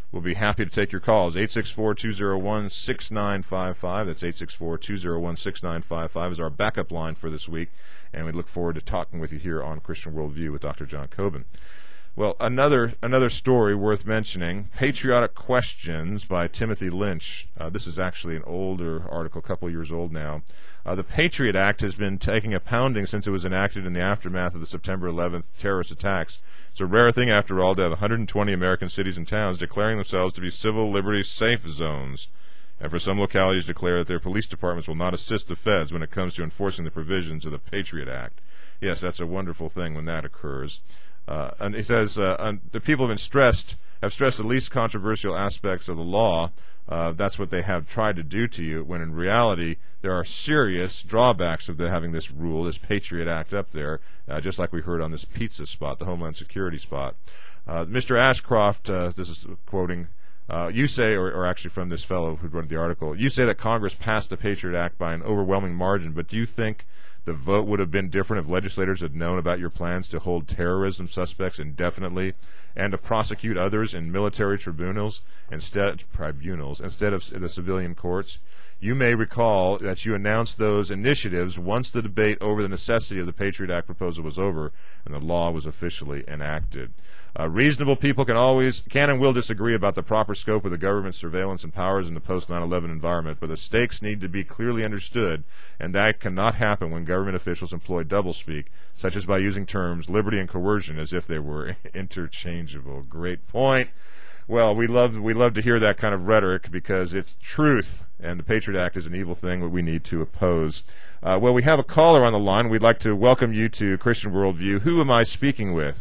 We'll be happy to take your calls. 864-201-6955. That's 864-201-6955 is our backup line for this week, and we look forward to talking with you here on Christian Worldview with Dr. John Coben. Well, another story worth mentioning, Patriotic Questions by Timothy Lynch. This is actually an older article, a couple years old now. The Patriot Act has been taking a pounding since it was enacted in the aftermath of the September 11th terrorist attacks. It's a rare thing, after all, to have 120 American cities and towns declaring themselves to be civil liberties safe zones, and for some localities declare that their police departments will not assist the feds when it comes to enforcing the provisions of the Patriot Act. Yes, that's a wonderful thing when that occurs. And he says the people have stressed the least controversial aspects of the law. That's what they have tried to do to you, when in reality there are serious drawbacks of having this rule, this Patriot Act up there, just like we heard on this pizza spot, the Homeland Security spot. Mr. Ashcroft, this is quoting, you say, or actually from this fellow who wrote the article, you say that Congress passed the Patriot Act by an overwhelming margin, but do you think the vote would have been different if legislators had known about your plans to hold terrorism suspects indefinitely and to prosecute others in military tribunals instead of the civilian courts? You may recall that you announced those initiatives once the debate over the necessity of the Patriot Act proposal was over and the law was officially enacted. Reasonable people can and will disagree about the proper scope of the government's surveillance and powers in the post-9/11 environment, but the stakes need to be clearly understood, and that cannot happen when government officials employ doublespeak, such as by using terms liberty and coercion as if they were interchangeable. Great point. Well, we love to hear that kind of rhetoric because it's truth, and the Patriot Act is an evil thing that we need to oppose. Well, we have a caller on the line. We'd like to welcome you to Christian Worldview. Who am I speaking with?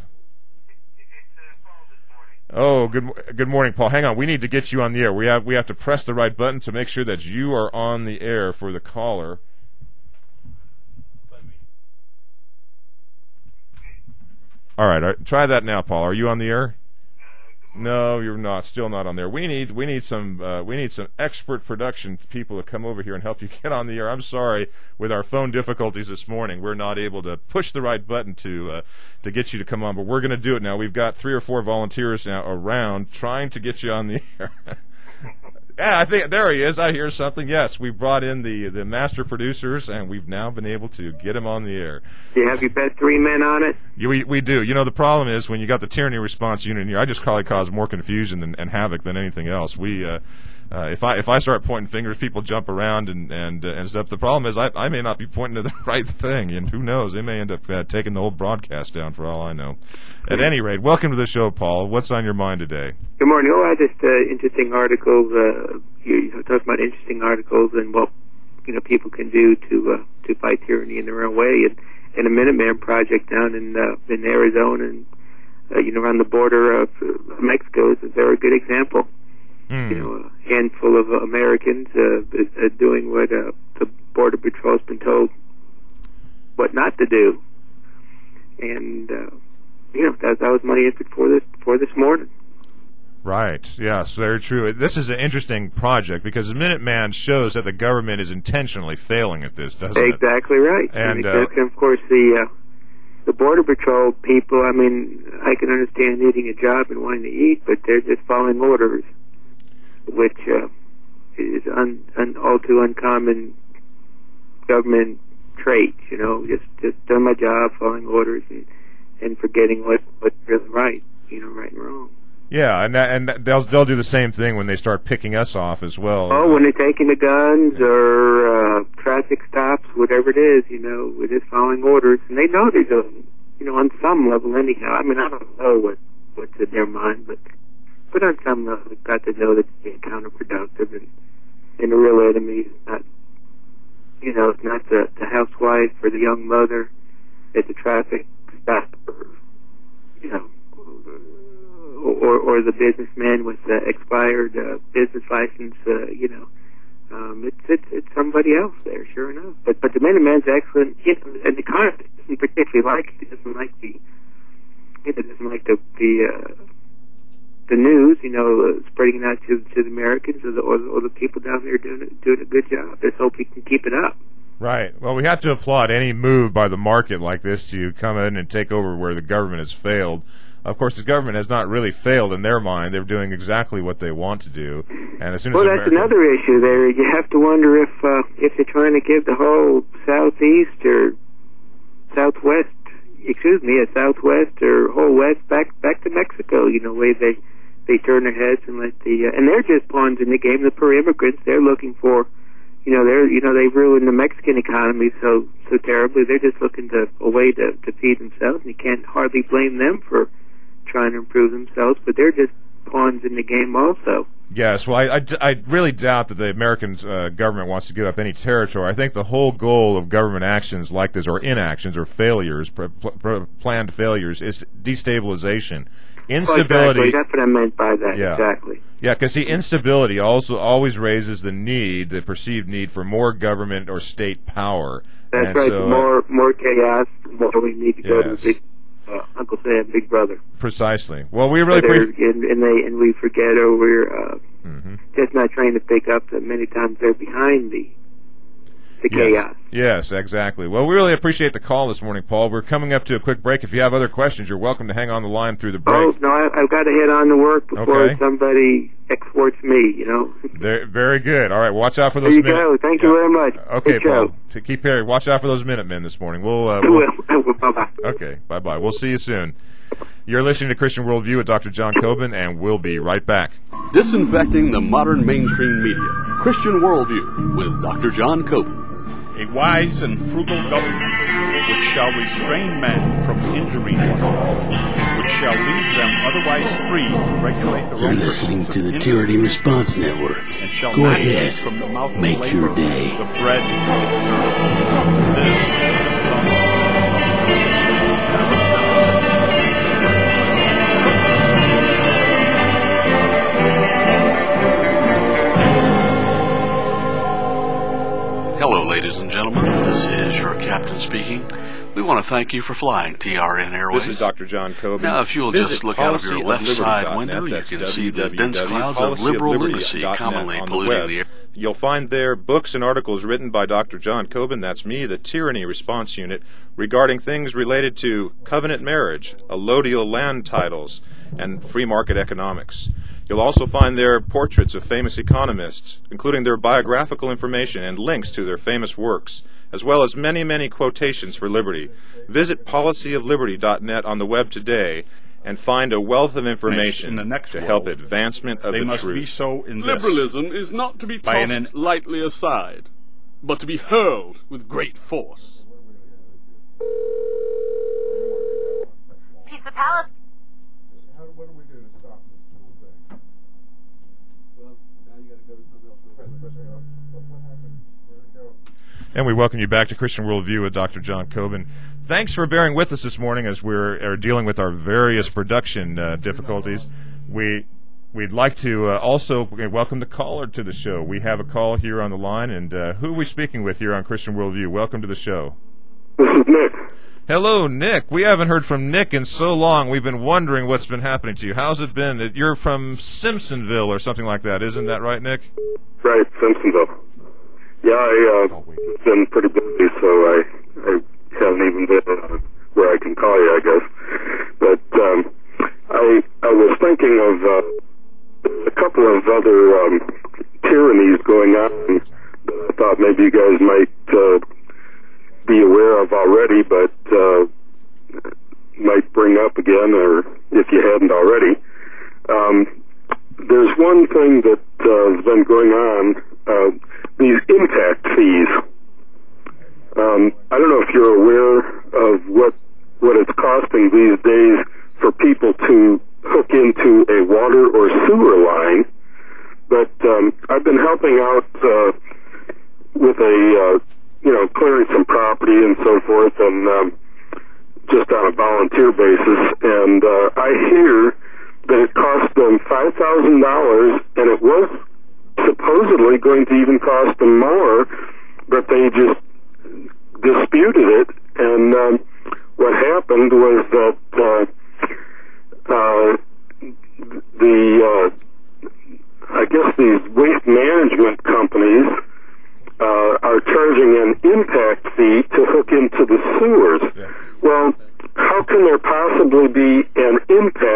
Oh, good morning, Paul. Hang on, we need to get you on the air. We have to press the right button to make sure that you are on the air for the caller. All right, try that now, Paul. Are you on the air? No, you're not. Still not on there. We need some expert production people to come over here and help you get on the air. I'm sorry, with our phone difficulties this morning, we're not able to push the right button to get you to come on. But we're going to do it now. We've got 3 or 4 volunteers now around trying to get you on the air. Yeah, I think there he is. I hear something. Yes, we brought in the master producers, and we've now been able to get him on the air. Do you have your best 3 men on it? We do. You know, the problem is when you got the tyranny response unit in here, I just probably cause more confusion and havoc than anything else. If I start pointing fingers, people jump around and stuff. The problem is I may not be pointing to the right thing, and who knows? They may end up taking the whole broadcast down for all I know. At any rate, welcome to the show, Paul. What's on your mind today? Good morning. Oh, I just interesting articles. You talk about interesting articles and what people can do to fight tyranny in their own way. And the Minuteman Project down in Arizona and around the border of Mexico is a very good example. A handful of Americans doing what the Border Patrol's been told what not to do, and that was my input for this morning. Right. Yes, very true. This is an interesting project because the Minuteman shows that the government is intentionally failing at this, doesn't it? Exactly right. And of course the Border Patrol people. I mean, I can understand needing a job and wanting to eat, but they're just following orders, which is all too uncommon government trait. Just doing my job, following orders, and forgetting what's really right. Right and wrong. Yeah, and they'll do the same thing when they start picking us off as well. Oh, when they're taking the guns or traffic stops, whatever it is, we're just following orders, and they know they're doing, on some level anyhow. I mean, I don't know what's in their mind, but on some level, we've got to know that it's being counterproductive, and the real enemy is not, it's not the housewife or the young mother at the traffic stop, or the businessman with the expired business license. It's somebody else there, sure enough. But the Minuteman's excellent, and the Congress doesn't particularly like it. It doesn't like the news, spreading it out to the Americans or the people down there doing a good job. Let's hope we can keep it up. Right. Well, we have to applaud any move by the market like this to come in and take over where the government has failed. Of course, the government has not really failed in their mind. They're doing exactly what they want to do. And as soon as that's another issue there. You have to wonder if they're trying to give the whole southeast or southwest, southwest or whole west back to Mexico. Way they turn their heads and let and they're just pawns in the game. The poor immigrants, they're looking for, they've ruined the Mexican economy so terribly. They're just looking to a way to feed themselves, and you can't hardly blame them for trying to improve themselves. But they're just pawns in the game also. Yes, well, I really doubt that the American government wants to give up any territory. I think the whole goal of government actions like this, or inactions, or failures, planned failures, is destabilization. Instability. Exactly. That's what I meant by that. Yeah. Exactly. Yeah, because see, instability also always raises the perceived need for more government or state power. That's right. So, more chaos, more we need to go to the big Uncle Sam, Big Brother. Precisely. Well, we really and we forget, or we're just not trying to pick up that many times they're behind the chaos. Yes, exactly. Well, we really appreciate the call this morning, Paul. We're coming up to a quick break. If you have other questions, you're welcome to hang on the line through the break. Oh, no, I've got to head on to work before somebody exports me, Very good. All right, watch out for those There you go. Thank you very much. Okay, Paul. To keep hearing, watch out for those Minutemen this morning. We'll bye-bye. Okay, bye-bye. We'll see you soon. You're listening to Christian Worldview with Dr. John Coben, and we'll be right back. Disinfecting the modern mainstream media. Christian Worldview with Dr. John Coben. A wise and frugal government, which shall restrain men from injuring one another, which shall leave them otherwise free to regulate their You're own listening pursuits to of the industry, Tyranny Response Network. and shall Go not ahead. take from the mouth of Make labor your day. the bread eternal. This is the Son of Hello, ladies and gentlemen. This is your captain speaking. We want to thank you for flying TRN Airways. This is Dr. John Coben. Now, if you'll just look out of your left side window, you can see the dense clouds of liberal lunacy commonly polluting the air. You'll find there books and articles written by Dr. John Coben, that's me, the Tyranny Response Unit, regarding things related to covenant marriage, allodial land titles, and free market economics. You'll also find there portraits of famous economists, including their biographical information and links to their famous works, as well as many, many quotations for liberty. Visit policyofliberty.net on the web today and find a wealth of information to help advancement of the truth. They must be so in this. Liberalism is not to be tossed lightly aside, but to be hurled with great force. Pizza Palace. What do we do to stop this whole thing? Well, now you got to go to something else. What happened? Where'd it go? And we welcome you back to Christian Worldview with Dr. John Coben. Thanks for bearing with us this morning as we're dealing with our various production difficulties. We'd like to also welcome the caller to the show. We have a call here on the line, and who are we speaking with here on Christian Worldview? Welcome to the show. This is Nick. Hello, Nick. We haven't heard from Nick in so long. We've been wondering what's been happening to you. How's it been? You're from Simpsonville or something like that, isn't that right, Nick? Right, Simpsonville. Yeah, I've been pretty busy, so I haven't even been where I can call you, I guess. But I was thinking of a couple of other tyrannies going on that I thought maybe you guys might be aware of already, but might bring up again, or if you hadn't already. There's one thing that has been going on, these impact fees. I don't know if you're aware of what it's costing these days for people to hook into a water or sewer line, but I've been helping out with clearing some property and so forth, and just on a volunteer basis, and I hear that it cost them $5,000, and it was supposedly going to even cost them more, but they just disputed it, and what happened was that I guess these waste management companies are charging an impact fee to hook into the sewers. Yeah. Well, how can there possibly be an impact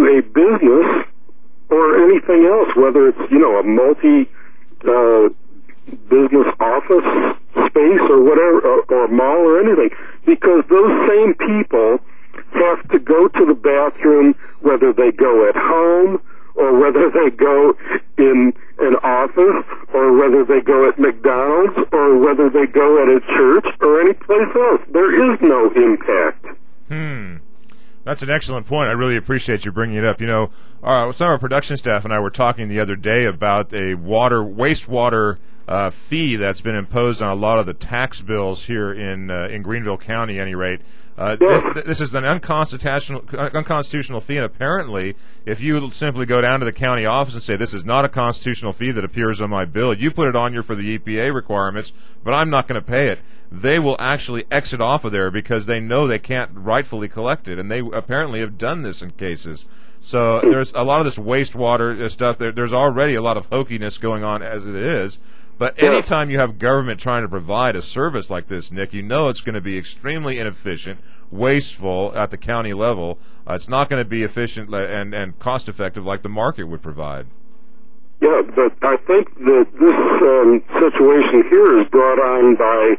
a business or anything else, whether it's, a multi-business office space or whatever, or a mall or anything, because those same people have to go to the bathroom, whether they go at home or whether they go in an office or whether they go at McDonald's or whether they go at a church or any place else. There is no impact. That's an excellent point. I really appreciate you bringing it up. Some of our production staff and I were talking the other day about a wastewater fee that's been imposed on a lot of the tax bills here in Greenville County, at any rate. This is an unconstitutional fee, and apparently, if you simply go down to the county office and say, this is not a constitutional fee that appears on my bill, you put it on here for the EPA requirements, but I'm not going to pay it, they will actually exit off of there because they know they can't rightfully collect it, and they apparently have done this in cases. So there's a lot of this wastewater stuff. There's already a lot of hokiness going on as it is. But anytime you have government trying to provide a service like this, Nick, it's going to be extremely inefficient, wasteful at the county level. It's not going to be efficient and cost-effective like the market would provide. Yeah, but I think that this situation here is brought on by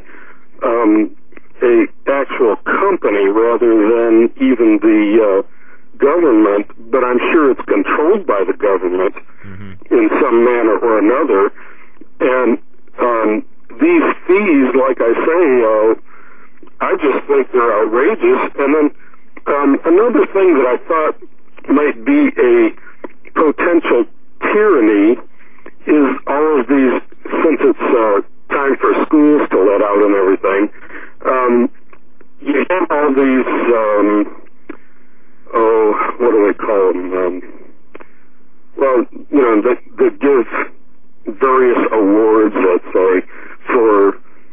a actual company rather than even the government, but I'm sure it's controlled by the government in some manner or another. And these fees, like I say, I just think they're outrageous. And then another thing that I thought might be a potential tyranny is all of these, since it's time for schools to let out and everything, you have all these, what do they call them? They give various awards, let's say, for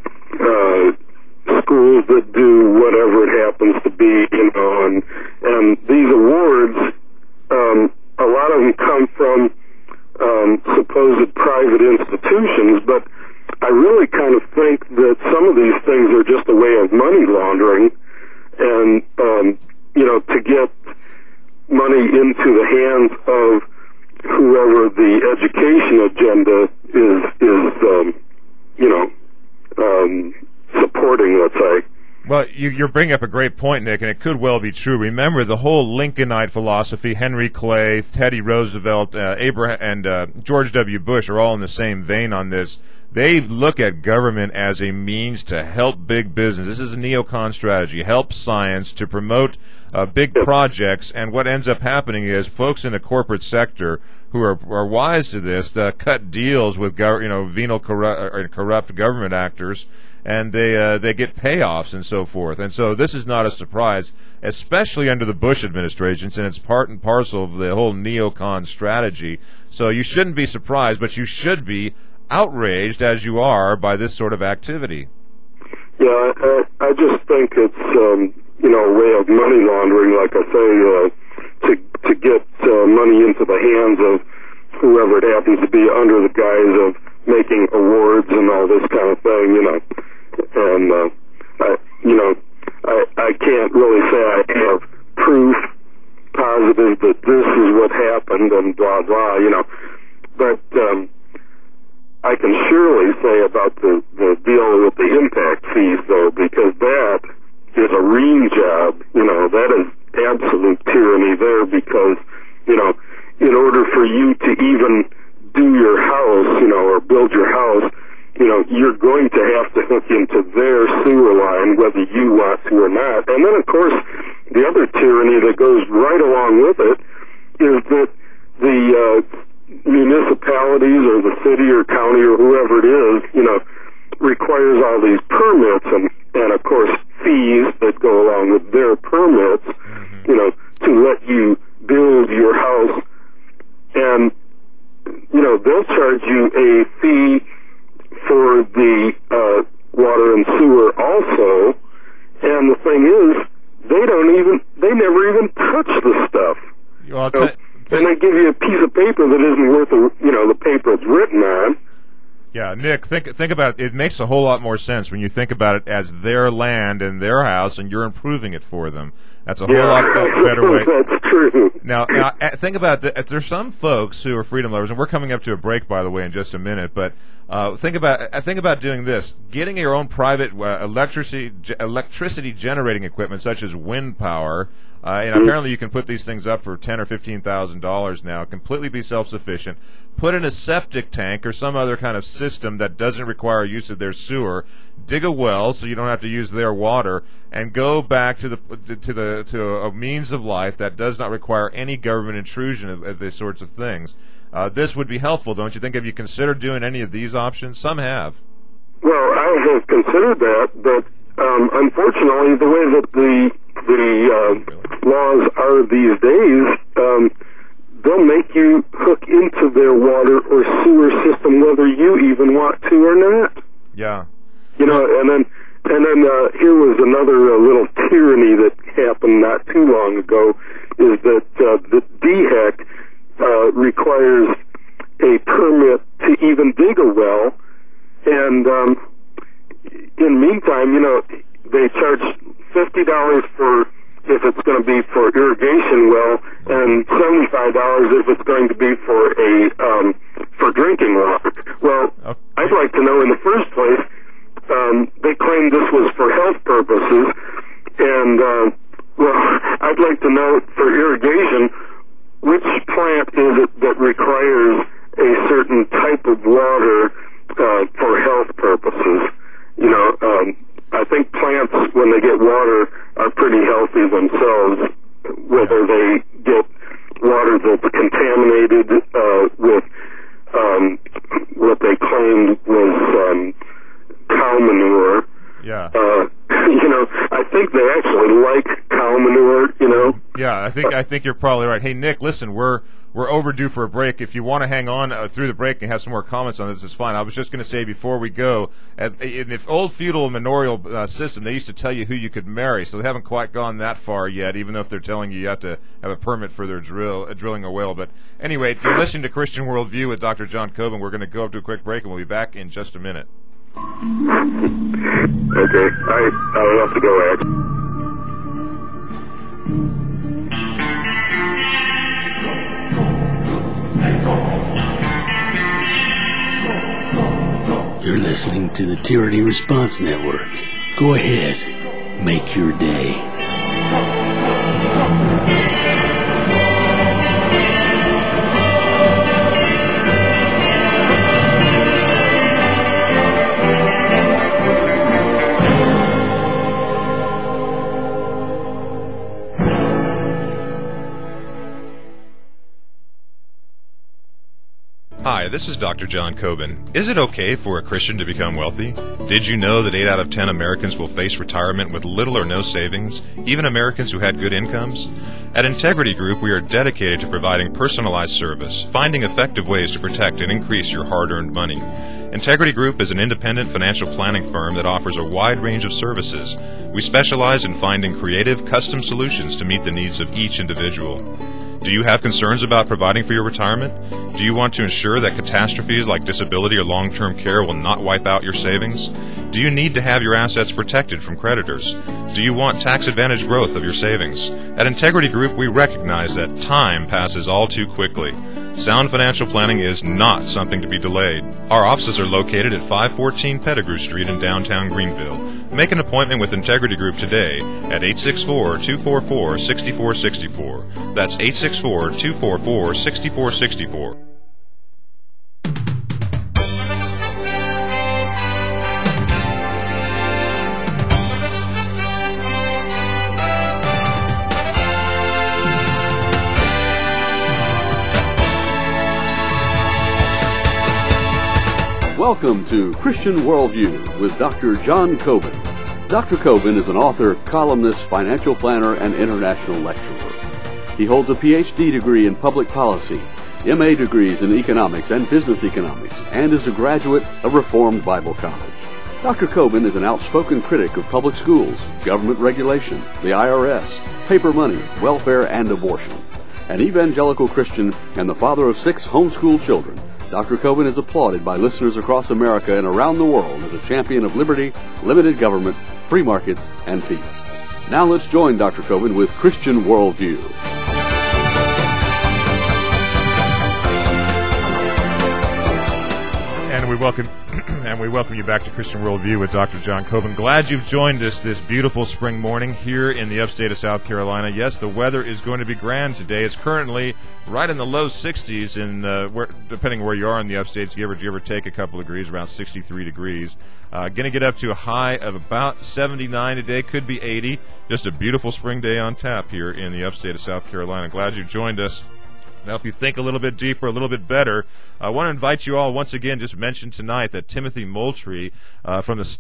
schools that do whatever it happens to be, and these awards, a lot of them come from supposed private institutions, but I really kind of think that some of these things are just a way of money laundering, and to get money into the hands of whoever the education agenda is supporting, let's say. Well, you're bringing up a great point, Nick, and it could well be true. Remember, the whole Lincolnite philosophy, Henry Clay, Teddy Roosevelt, Abraham, and George W. Bush are all in the same vein on this. They look at government as a means to help big business. This is a neocon strategy, help science, to promote big projects, and what ends up happening is folks in the corporate sector who are wise to this cut deals with venal corrupt government actors, and they get payoffs and so forth. And so this is not a surprise, especially under the Bush administration, and it's part and parcel of the whole neocon strategy. So you shouldn't be surprised, but you should be outraged, as you are, by this sort of activity. Yeah, I just think it's a way of money laundering, like I say, to get money into the hands of whoever it happens to be, under the guise of making awards and all this kind of thing, And I can't really say I have proof positive that this is what happened and blah blah, but I can surely say about the deal with the impact fees, though, because that is a ream job. That is absolute tyranny there, because, in order for you to even do your house, or build your house, you're going to have to hook into their sewer line, whether you want to or not. And then, of course, the other tyranny that goes right along with it is that the municipalities or the city or county or whoever it is, requires all these permits and of course fees that go along with their permits, to let you build your house. And, they'll charge you a fee for the water and sewer also. And the thing is, they never even touch the stuff. Well, and they give you a piece of paper that isn't worth the paper it's written on. Yeah, Nick, think about it. It makes a whole lot more sense when you think about it as their land and their house, and you're improving it for them. That's a whole lot better way. That's true. Now, think about there's some folks who are freedom lovers, and we're coming up to a break, by the way, in just a minute. But think about doing this: getting your own private electricity generating equipment, such as wind power. And apparently you can put these things up for $10,000 or $15,000 now, completely be self-sufficient. Put in a septic tank or some other kind of system that doesn't require use of their sewer. Dig a well so you don't have to use their water, and go back to a means of life that does not require any government intrusion of these sorts of things. This would be helpful, don't you think? Have you considered doing any of these options? Some have. Well, I have considered that, but unfortunately, the way that the laws are these days, they'll make you hook into their water or sewer system whether you even want to or not. Yeah. You know, and then here was another little tyranny that happened not too long ago, is that the DHEC requires a permit to even dig a well, and in the meantime, you know, they charge $50 for if it's going to be for irrigation well, and $75 if it's going to be for drinking water. Well, okay. I'd like to know in the first place, they claim this was for health purposes, and well, I'd like to know for irrigation, which plant is it that requires a certain type of water for health purposes? You know, I think plants, when they get water, are pretty healthy themselves, whether they get water that's contaminated with what they claimed was cow manure. Yeah. You know, I think they actually like cow manure, you know. Yeah, I think you're probably right. Hey, Nick, listen, we're overdue for a break. If you want to hang on through the break and have some more comments on this, it's fine. I was just going to say before we go, in the old feudal manorial system, they used to tell you who you could marry, so they haven't quite gone that far yet, even if they're telling you have to have a permit for their drilling a well. But anyway, you're listening to Christian Worldview with Dr. John Coben. We're going to go up to a quick break, and we'll be back in just a minute. Okay, I'll have to go ahead. You're listening to the Tyranny Response Network. Go ahead, make your day. Hi, this is Dr. John Coben. Is it okay for a Christian to become wealthy? Did you know that 8 out of 10 Americans will face retirement with little or no savings, even Americans who had good incomes? At Integrity Group, we are dedicated to providing personalized service, finding effective ways to protect and increase your hard-earned money. Integrity Group is an independent financial planning firm that offers a wide range of services. We specialize in finding creative, custom solutions to meet the needs of each individual. Do you have concerns about providing for your retirement? Do you want to ensure that catastrophes like disability or long-term care will not wipe out your savings? Do you need to have your assets protected from creditors? Do you want tax-advantaged growth of your savings? At Integrity Group, we recognize that time passes all too quickly. Sound financial planning is not something to be delayed. Our offices are located at 514 Pettigrew Street in downtown Greenville. Make an appointment with Integrity Group today at 864-244-6464. That's 864-244-6464. Welcome to Christian Worldview with Dr. John Coben. Dr. Coben is an author, columnist, financial planner, and international lecturer. He holds a Ph.D. degree in public policy, M.A. degrees in economics and business economics, and is a graduate of Reformed Bible College. Dr. Coben is an outspoken critic of public schools, government regulation, the IRS, paper money, welfare, and abortion. An evangelical Christian and the father of 6 homeschool children, Dr. Coben is applauded by listeners across America and around the world as a champion of liberty, limited government, free markets, and peace. Now let's join Dr. Coben with Christian Worldview. And we welcome you back to Christian Worldview with Dr. John Coben. Glad you've joined us this beautiful spring morning here in the upstate of South Carolina. Yes, the weather is going to be grand today. It's currently right in the low 60s, depending where you are in the upstate. You ever take a couple of degrees, around 63 degrees. Going to get up to a high of about 79 today, could be 80. Just a beautiful spring day on tap here in the upstate of South Carolina. Glad you joined us. To help you think a little bit deeper, a little bit better, I want to invite you all once again, just mention tonight that Timothy Moultrie from the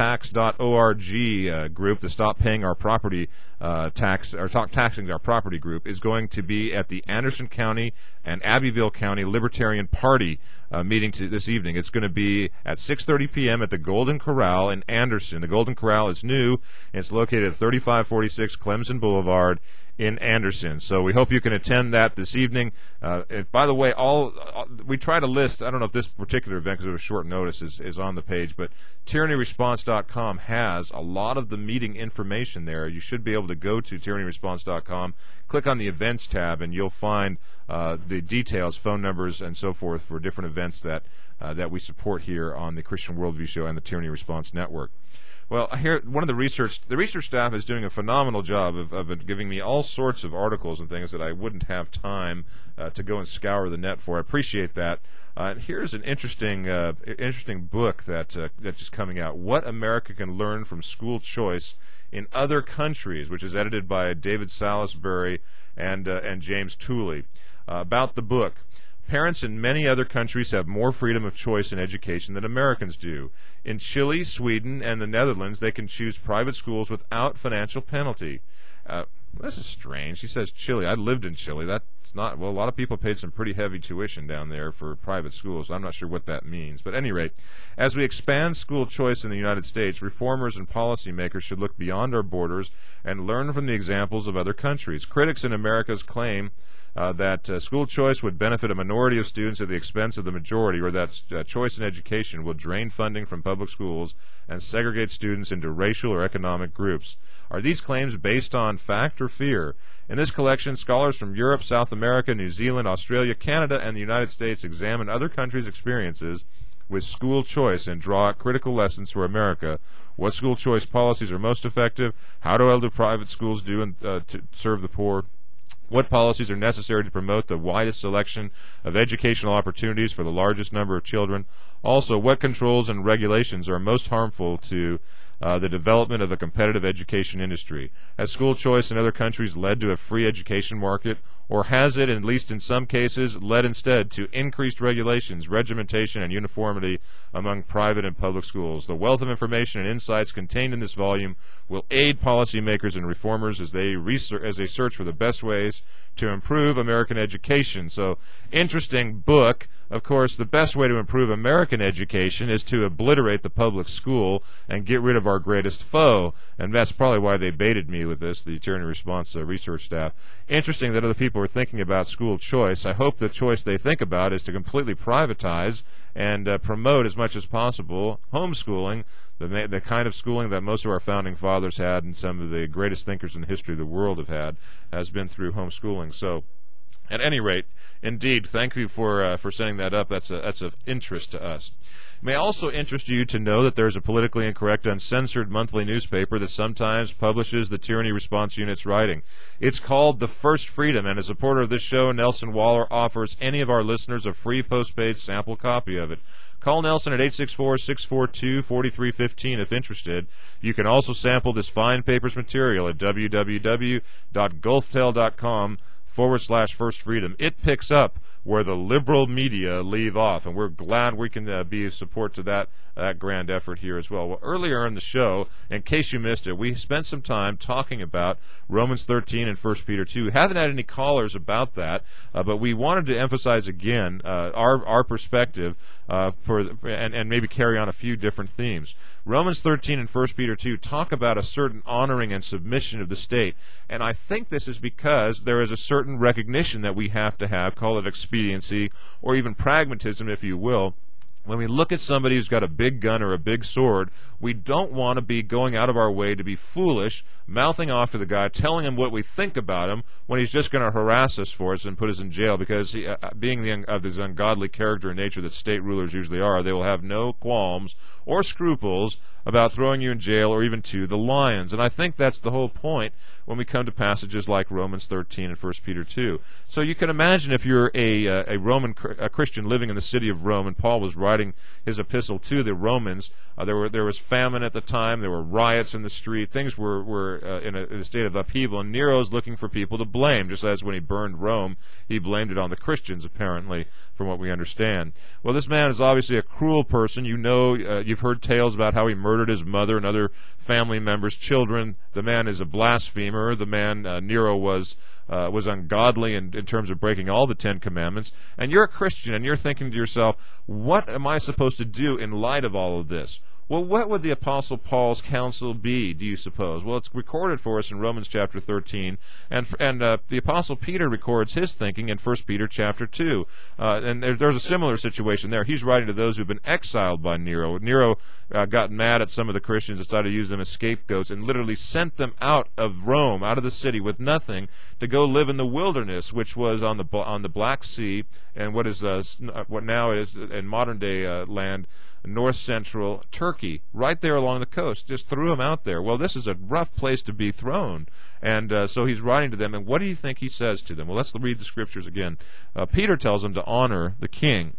StopTax.org group, the Stop Paying Our Property Tax, or Stop Taxing Our Property group, is going to be at the Anderson County and Abbeville County Libertarian Party meeting this evening. It's going to be at 6:30 p.m. at the Golden Corral in Anderson. The Golden Corral is new, and it's located at 3546 Clemson Boulevard in Anderson. So we hope you can attend that this evening. By the way, we try to list, I don't know if this particular event, because it was short notice, is on the page, but tyrannyresponse.com has a lot of the meeting information there. You should be able to go to tyrannyresponse.com, click on the events tab, and you'll find the details, phone numbers, and so forth for different events that we support here on the Christian Worldview Show and the Tyranny Response Network. Well, here, the research staff is doing a phenomenal job of giving me all sorts of articles and things that I wouldn't have time to go and scour the net for. I appreciate that. Here's an interesting book that's just coming out, What America Can Learn from School Choice in Other Countries, which is edited by David Salisbury and James Tooley. About the book. Parents in many other countries have more freedom of choice in education than Americans do. In Chile, Sweden, and the Netherlands, they can choose private schools without financial penalty. This is strange. He says Chile. I lived in Chile. That's not, well, a lot of people paid some pretty heavy tuition down there for private schools. I'm not sure what that means. But at any rate, as we expand school choice in the United States, reformers and policymakers should look beyond our borders and learn from the examples of other countries. Critics in America's claim that school choice would benefit a minority of students at the expense of the majority, or that choice in education will drain funding from public schools and segregate students into racial or economic groups. Are these claims based on fact or fear? In this collection, scholars from Europe, South America, New Zealand, Australia, Canada, and the United States examine other countries' experiences with school choice and draw out critical lessons for America. What school choice policies are most effective? How do other private schools do to serve the poor? What policies are necessary to promote the widest selection of educational opportunities for the largest number of children? Also, what controls and regulations are most harmful to the development of a competitive education industry? Has school choice in other countries led to a free education market, or has it, at least in some cases, led instead to increased regulations, regimentation, and uniformity among private and public schools? The wealth of information and insights contained in this volume will aid policymakers and reformers as they search for the best ways to improve American education. So, interesting book. Of course, the best way to improve American education is to obliterate the public school and get rid of our greatest foe. And that's probably why they baited me with this, the Tyranny Response research staff. Interesting that other people are thinking about school choice. I hope the choice they think about is to completely privatize and promote as much as possible homeschooling, the kind of schooling that most of our founding fathers had and some of the greatest thinkers in the history of the world have had, has been through homeschooling. So, at any rate, indeed, thank you for setting that up. That's of interest to us. It may also interest you to know that there's a politically incorrect, uncensored monthly newspaper that sometimes publishes the Tyranny Response Unit's writing. It's called The First Freedom, and as a supporter of this show, Nelson Waller offers any of our listeners a free postpaid sample copy of it. Call Nelson at 864-642-4315 if interested. You can also sample this fine paper's material at www.gulftel.com/First Freedom. It picks up where the liberal media leave off, and we're glad we can be of support to that grand effort here as well. Well, earlier in the show, in case you missed it, we spent some time talking about Romans 13 and 1 Peter 2. We haven't had any callers about that, but we wanted to emphasize again our perspective and maybe carry on a few different themes. Romans 13 and 1 Peter 2 talk about a certain honoring and submission of the state, and I think this is because there is a certain recognition that we have to have, call it expediency or even pragmatism, if you will. When we look at somebody who's got a big gun or a big sword, we don't want to be going out of our way to be foolish, mouthing off to the guy, telling him what we think about him when he's just going to harass us for us and put us in jail, because being of this ungodly character and nature that state rulers usually are, they will have no qualms or scruples about throwing you in jail or even to the lions. And I think that's the whole point when we come to passages like Romans 13 and 1 Peter 2. So you can imagine if you're a Christian living in the city of Rome, and Paul was writing his epistle to the Romans, there was famine at the time, there were riots in the street, things were in a state of upheaval, and Nero's looking for people to blame, just as when he burned Rome, he blamed it on the Christians, apparently, from what we understand. Well, this man is obviously a cruel person. You know, you've heard tales about how he murdered his mother and other family members' children. The man is a blasphemer. The man, Nero, was ungodly in terms of breaking all the 10 Commandments. And you're a Christian, and you're thinking to yourself, what am I supposed to do in light of all of this? Well, what would the Apostle Paul's counsel be, do you suppose? Well, it's recorded for us in Romans chapter 13, and the Apostle Peter records his thinking in 1 Peter chapter 2. And there's a similar situation there. He's writing to those who've been exiled by Nero. Nero got mad at some of the Christians, decided to use them as scapegoats, and literally sent them out of Rome, out of the city, with nothing, to go live in the wilderness, which was on the Black Sea, and what now is in modern-day land, north-central Turkey, right there along the coast. Just threw them out there. Well, this is a rough place to be thrown. And so he's writing to them, and what do you think he says to them? Well, let's read the scriptures again. Peter tells them to honor the king.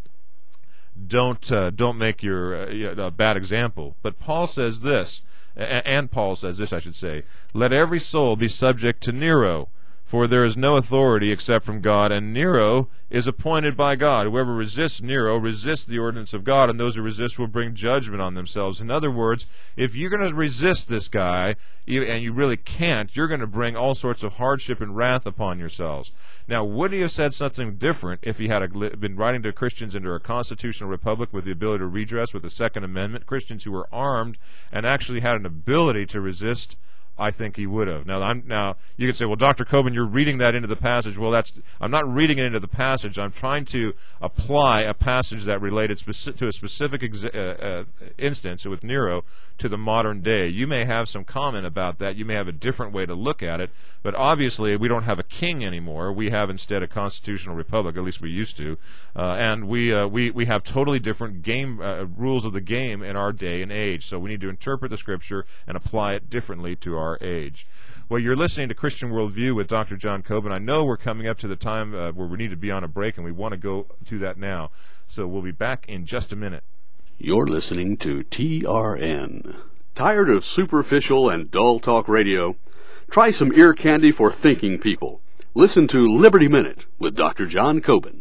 Don't make a bad example. But Paul says this, and Paul says this, I should say, let every soul be subject to Nero, for there is no authority except from God, and Nero is appointed by God. Whoever resists Nero resists the ordinance of God, and those who resist will bring judgment on themselves. In other words, if you're going to resist this guy, and you really can't, you're going to bring all sorts of hardship and wrath upon yourselves. Now, would he have said something different if he had been writing to Christians under a constitutional republic with the ability to redress with the Second Amendment, Christians who were armed and actually had an ability to resist? I think he would have. Now you could say, well, Dr. Coben, you're reading that into the passage. Well, I'm not reading it into the passage. I'm trying to apply a passage that related to a specific instance with Nero to the modern day. You may have some comment about that. You may have a different way to look at it. But obviously, we don't have a king anymore. We have instead a constitutional republic. At least we used to, and we have totally different game rules of the game in our day and age. So we need to interpret the Scripture and apply it differently to our age. Well, you're listening to Christian Worldview with Dr. John Coben. I know we're coming up to the time where we need to be on a break, and we want to go to that now. So we'll be back in just a minute. You're listening to TRN. Tired of superficial and dull talk radio? Try some ear candy for thinking people. Listen to Liberty Minute with Dr. John Coben.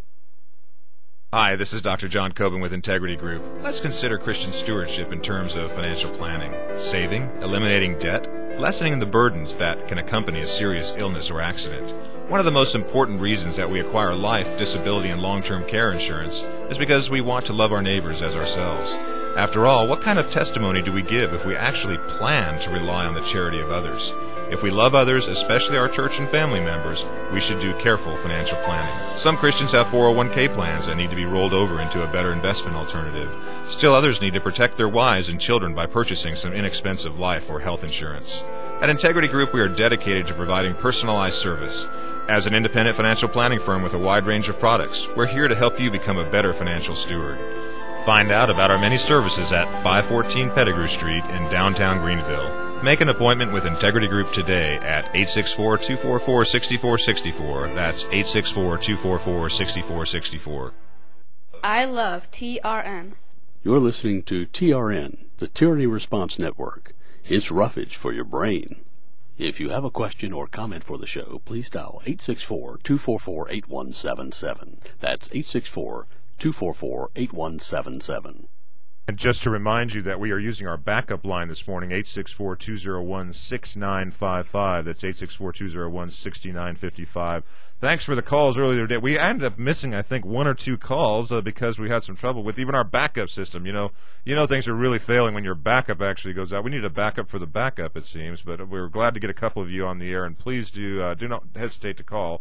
Hi, this is Dr. John Coben with Integrity Group. Let's consider Christian stewardship in terms of financial planning, saving, eliminating debt, lessening the burdens that can accompany a serious illness or accident. One of the most important reasons that we acquire life, disability, and long-term care insurance is because we want to love our neighbors as ourselves. After all, what kind of testimony do we give if we actually plan to rely on the charity of others? If we love others, especially our church and family members, we should do careful financial planning. Some Christians have 401k plans that need to be rolled over into a better investment alternative. Still others need to protect their wives and children by purchasing some inexpensive life or health insurance. At Integrity Group, we are dedicated to providing personalized service. As an independent financial planning firm with a wide range of products, we're here to help you become a better financial steward. Find out about our many services at 514 Pettigrew Street in downtown Greenville. Make an appointment with Integrity Group today at 864-244-6464. That's 864-244-6464. I love TRN. You're listening to TRN, the Tyranny Response Network. It's roughage for your brain. If you have a question or comment for the show, please dial 864-244-8177. That's 864-244-8177. And just to remind you that we are using our backup line this morning, 864-201-6955. That's 864-201-6955. Thanks for the calls earlier today. We ended up missing, I think, 1 or 2 calls because we had some trouble with even our backup system. You know things are really failing when your backup actually goes out. We need a backup for the backup, it seems, but we were glad to get a couple of you on the air, and please do not hesitate to call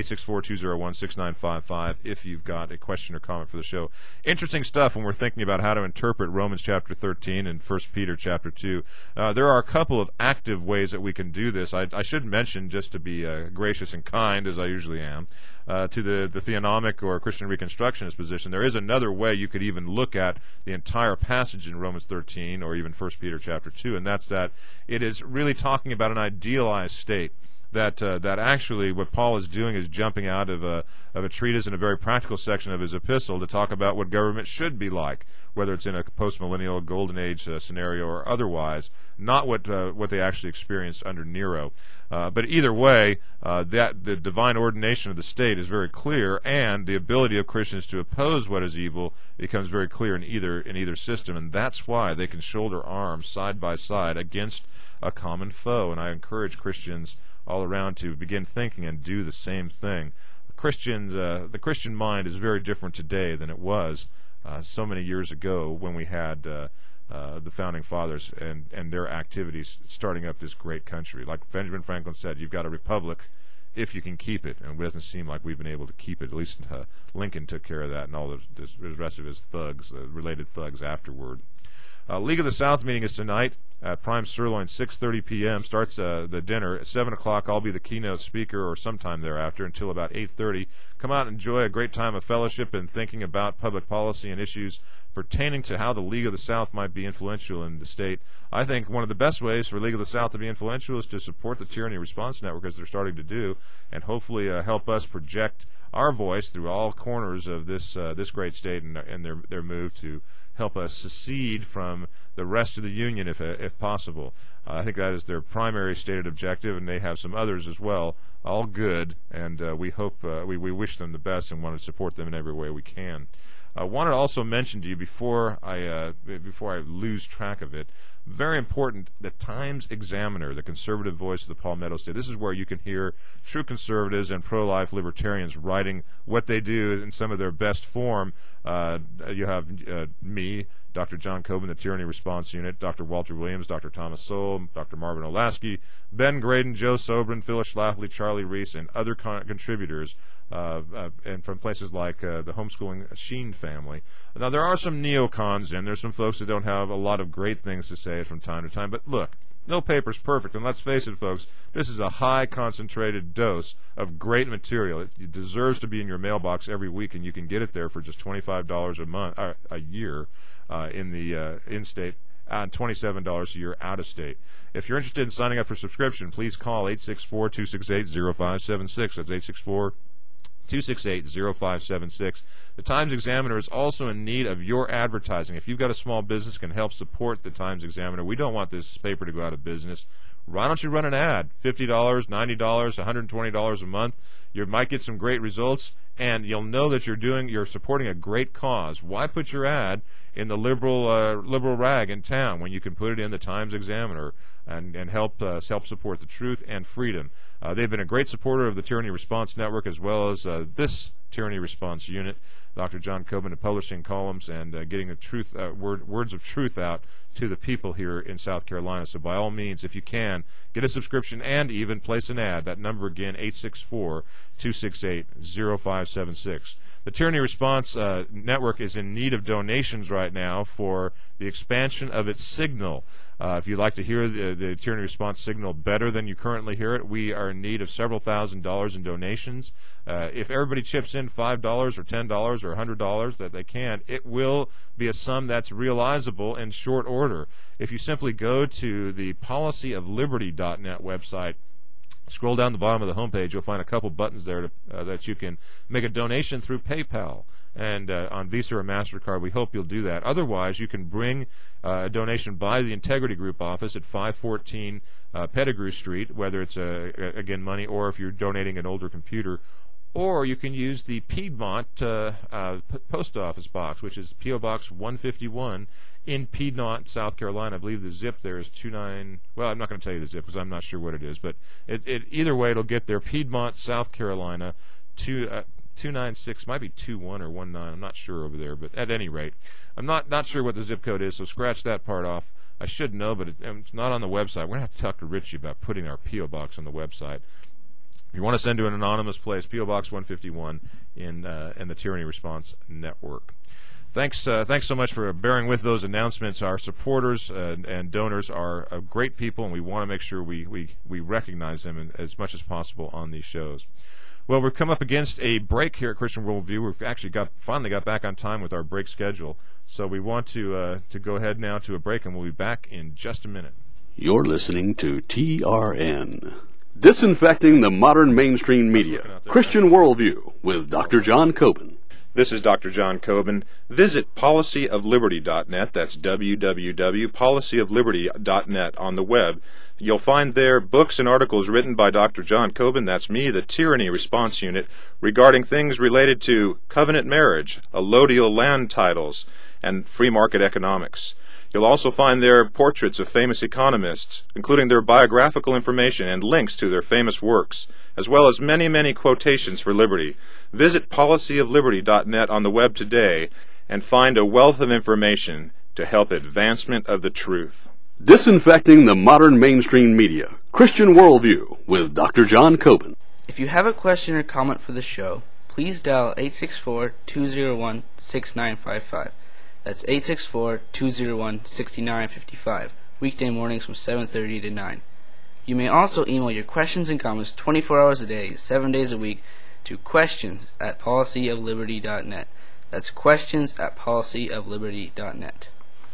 864-201-6955 if you've got a question or comment for the show. Interesting stuff when we're thinking about how to interpret Romans chapter 13 and 1 Peter chapter 2. There are a couple of active ways that we can do this. I should mention, just to be gracious and kind, as I usually am, to the theonomic or Christian Reconstructionist position, there is another way you could even look at the entire passage in Romans 13 or even 1 Peter chapter 2, and that's that it is really talking about an idealized state. That actually what Paul is doing is jumping out of a treatise in a very practical section of his epistle to talk about what government should be like, whether it's in a post-millennial golden age scenario or otherwise, not what they actually experienced under Nero. But either way, that the divine ordination of the state is very clear, and the ability of Christians to oppose what is evil becomes very clear in either system, and that's why they can shoulder arms side by side against a common foe. And I encourage Christians all around to begin thinking and do the same thing. The Christian mind is very different today than it was so many years ago when we had the Founding Fathers and their activities starting up this great country. Like Benjamin Franklin said, you've got a republic if you can keep it, and it doesn't seem like we've been able to keep it. At least Lincoln took care of that, and all the rest of his thugs, related thugs afterward. League of the South meeting is tonight at Prime Sirloin, 6:30 p.m. Starts the dinner. At 7 o'clock, I'll be the keynote speaker, or sometime thereafter, until about 8:30. Come out and enjoy a great time of fellowship and thinking about public policy and issues pertaining to how the League of the South might be influential in the state. I think one of the best ways for League of the South to be influential is to support the Tyranny Response Network, as they're starting to do, and hopefully help us project our voice through all corners of this great state and their move to help us secede from the rest of the Union if possible. I think that is their primary stated objective, and they have some others as well, all good, and we hope we wish them the best and want to support them in every way we can. I wanted to also mention to you before I lose track of it, very important, the Times Examiner, the conservative voice of the Palmetto State. This is where you can hear true conservatives and pro-life libertarians writing what they do in some of their best form. You have me, Dr. John Coben, the Tyranny Response Unit, Dr. Walter Williams, Dr. Thomas Sowell, Dr. Marvin Olasky, Ben Graydon, Joe Sobran, Phyllis Schlafly, Charlie Reese, and other contributors, and from places like the homeschooling Sheen family. Now, there are some neocons in. There's some folks that don't have a lot of great things to say from time to time, but look, no paper's perfect, and let's face it, folks, this is a high concentrated dose of great material. It deserves to be in your mailbox every week, and you can get it there for just $25 a year in the in-state, and $27 a year out-of-state. If you're interested in signing up for subscription, please call 864-268-0576. That's 864-268-0576. The Times Examiner is also in need of your advertising. If you've got a small business can help support the Times Examiner, we don't want this paper to go out of business. Why don't you run an ad? $50, $90, $120 a month. You might get some great results, and you'll know that you're supporting a great cause. Why put your ad in the liberal rag in town when you can put it in the Times Examiner and help support the truth and freedom? They've been a great supporter of the Tyranny Response Network, as well as this Tyranny Response Unit. Dr. John Coben, publishing columns and getting the truth, words of truth out to the people here in South Carolina. So by all means, if you can, get a subscription and even place an ad. That number again, 864-268-0576. The Tyranny Response Network is in need of donations right now for the expansion of its signal. If you'd like to hear the Tyranny Response signal better than you currently hear it, we are in need of several $1,000s in donations. If everybody chips in $5 or $10 or $100 that they can, it will be a sum that's realizable in short order. If you simply go to the policyofliberty.net website, scroll down the bottom of the homepage, you'll find a couple buttons there that you can make a donation through PayPal. And on Visa or MasterCard, we hope you'll do that. Otherwise, you can bring a donation by the Integrity Group office at 514 Pettigrew Street, whether it's, again, money or if you're donating an older computer. or you can use the Piedmont post office box, which is P.O. Box 151 in Piedmont, South Carolina. I believe the zip there is 29. Well, I'm not going to tell you the zip because I'm not sure what it is, but either way, it'll get there. Piedmont, South Carolina, 296, might be 21 or 19. I'm not sure over there, but at any rate, I'm not sure what the zip code is, so scratch that part off. I should know, but it's not on the website. We're going to have to talk to Richie about putting our P.O. Box on the website. If you want to send to an anonymous place, P.O. Box 151 in the Tyranny Response Network. Thanks so much for bearing with those announcements. Our supporters and donors are great people, and we want to make sure we recognize them as much as possible on these shows. Well, we've come up against a break here at Christian Worldview. We've actually finally got back on time with our break schedule, so we want to go ahead now to a break, and we'll be back in just a minute. You're listening to TRN. Disinfecting the modern mainstream media. Christian Worldview with Dr. John Coben. This is Dr. John Coben. Visit policyofliberty.net. That's www.policyofliberty.net on the web. You'll find there books and articles written by Dr. John Coben, that's me, the Tyranny Response Unit, regarding things related to covenant marriage, allodial land titles, and free market economics. You'll also find there portraits of famous economists, including their biographical information and links to their famous works, as well as many, many quotations for liberty. Visit policyofliberty.net on the web today and find a wealth of information to help advancement of the truth. Disinfecting the modern mainstream media. Christian Worldview with Dr. John Coben. If you have a question or comment for the show, please dial 864-201-6955. That's 864-201-6955, weekday mornings from 7:30 to 9. You may also email your questions and comments 24 hours a day, 7 days a week, to questions@policyofliberty.net. That's questions@policyofliberty.net.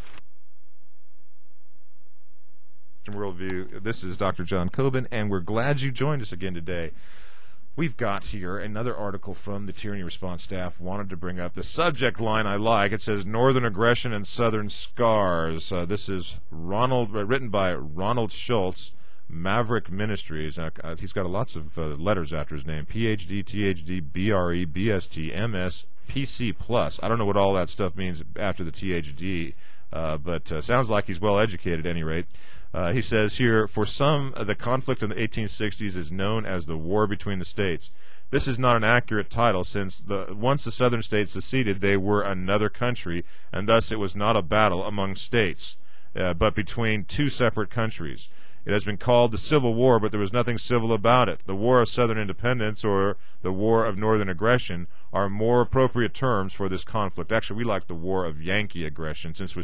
Worldview. This is Dr. John Coben, and we're glad you joined us again today. We've got here another article from the Tyranny Response staff. Wanted to bring up the subject line I like. It says Northern Aggression and Southern Scars. This is written by Ronald Schultz, Maverick Ministries. He's got lots of letters after his name. PhD, THD, BRE, BST, MS, PC+. I don't know what all that stuff means after the THD, but sounds like he's well educated at any rate. He says here, for some, the conflict in the 1860s is known as the War Between the States. This is not an accurate title, since once the southern states seceded, they were another country, and thus it was not a battle among states, but between two separate countries. It has been called the Civil War, but there was nothing civil about it. The War of Southern Independence or the War of Northern Aggression are more appropriate terms for this conflict. Actually, we like the War of Yankee Aggression, since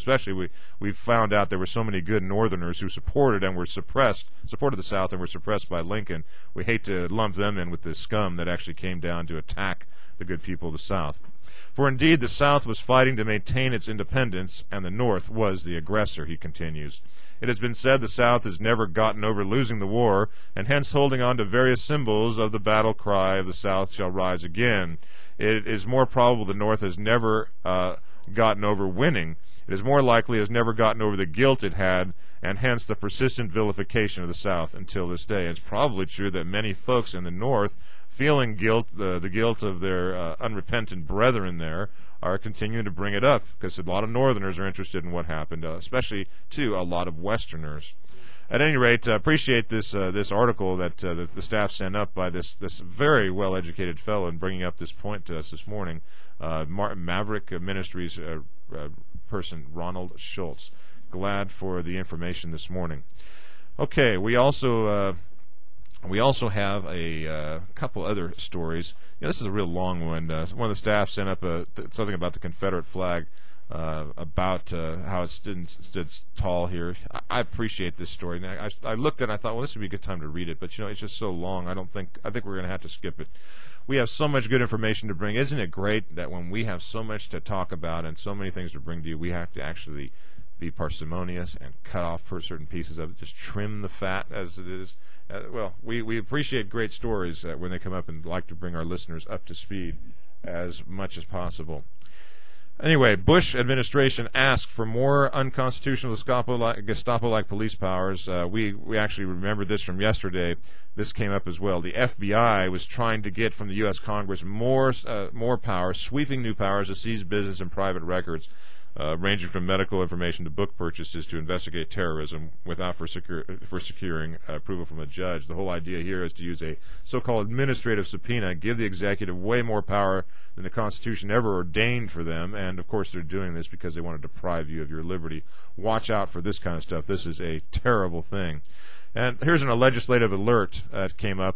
we found out there were so many good Northerners who supported the South and were suppressed by Lincoln. We hate to lump them in with the scum that actually came down to attack the good people of the South. For indeed the South was fighting to maintain its independence, and the North was the aggressor, he continues. It has been said the South has never gotten over losing the war, and hence holding on to various symbols of the battle cry of the South shall rise again. It is more probable the North has never gotten over winning. It is more likely it has never gotten over the guilt it had, and hence the persistent vilification of the South until this day. It's probably true that many folks in the North, feeling the guilt of their unrepentant brethren there, are continuing to bring it up, because a lot of Northerners are interested in what happened, especially, too, a lot of Westerners. At any rate, appreciate this article that the staff sent up by this very well-educated fellow in bringing up this point to us this morning, Maverick Ministries person, Ronald Schultz. Glad for the information this morning. Okay, we also have a couple other stories. This is a real long one. One of the staff sent up something about the Confederate flag, about how it stood tall here. I appreciate this story. Now, I looked at it and I thought, well, this would be a good time to read it, but it's just so long. I think we're going to have to skip it. We have so much good information to bring. Isn't it great that when we have so much to talk about and so many things to bring to you, we have to actually be parsimonious and cut off certain pieces of it, just trim the fat as it is. We appreciate great stories when they come up and like to bring our listeners up to speed as much as possible. Anyway, Bush administration asked for more unconstitutional Gestapo-like police powers. We actually remember this from yesterday. This came up as well. The FBI was trying to get from the U.S. Congress more power, sweeping new powers to seize business and private records, ranging from medical information to book purchases to investigate terrorism without securing approval from a judge. The whole idea here is to use a so-called administrative subpoena, give the executive way more power than the Constitution ever ordained for them, and of course they're doing this because they want to deprive you of your liberty. Watch out for this kind of stuff. This is a terrible thing. And here's a legislative alert that came up.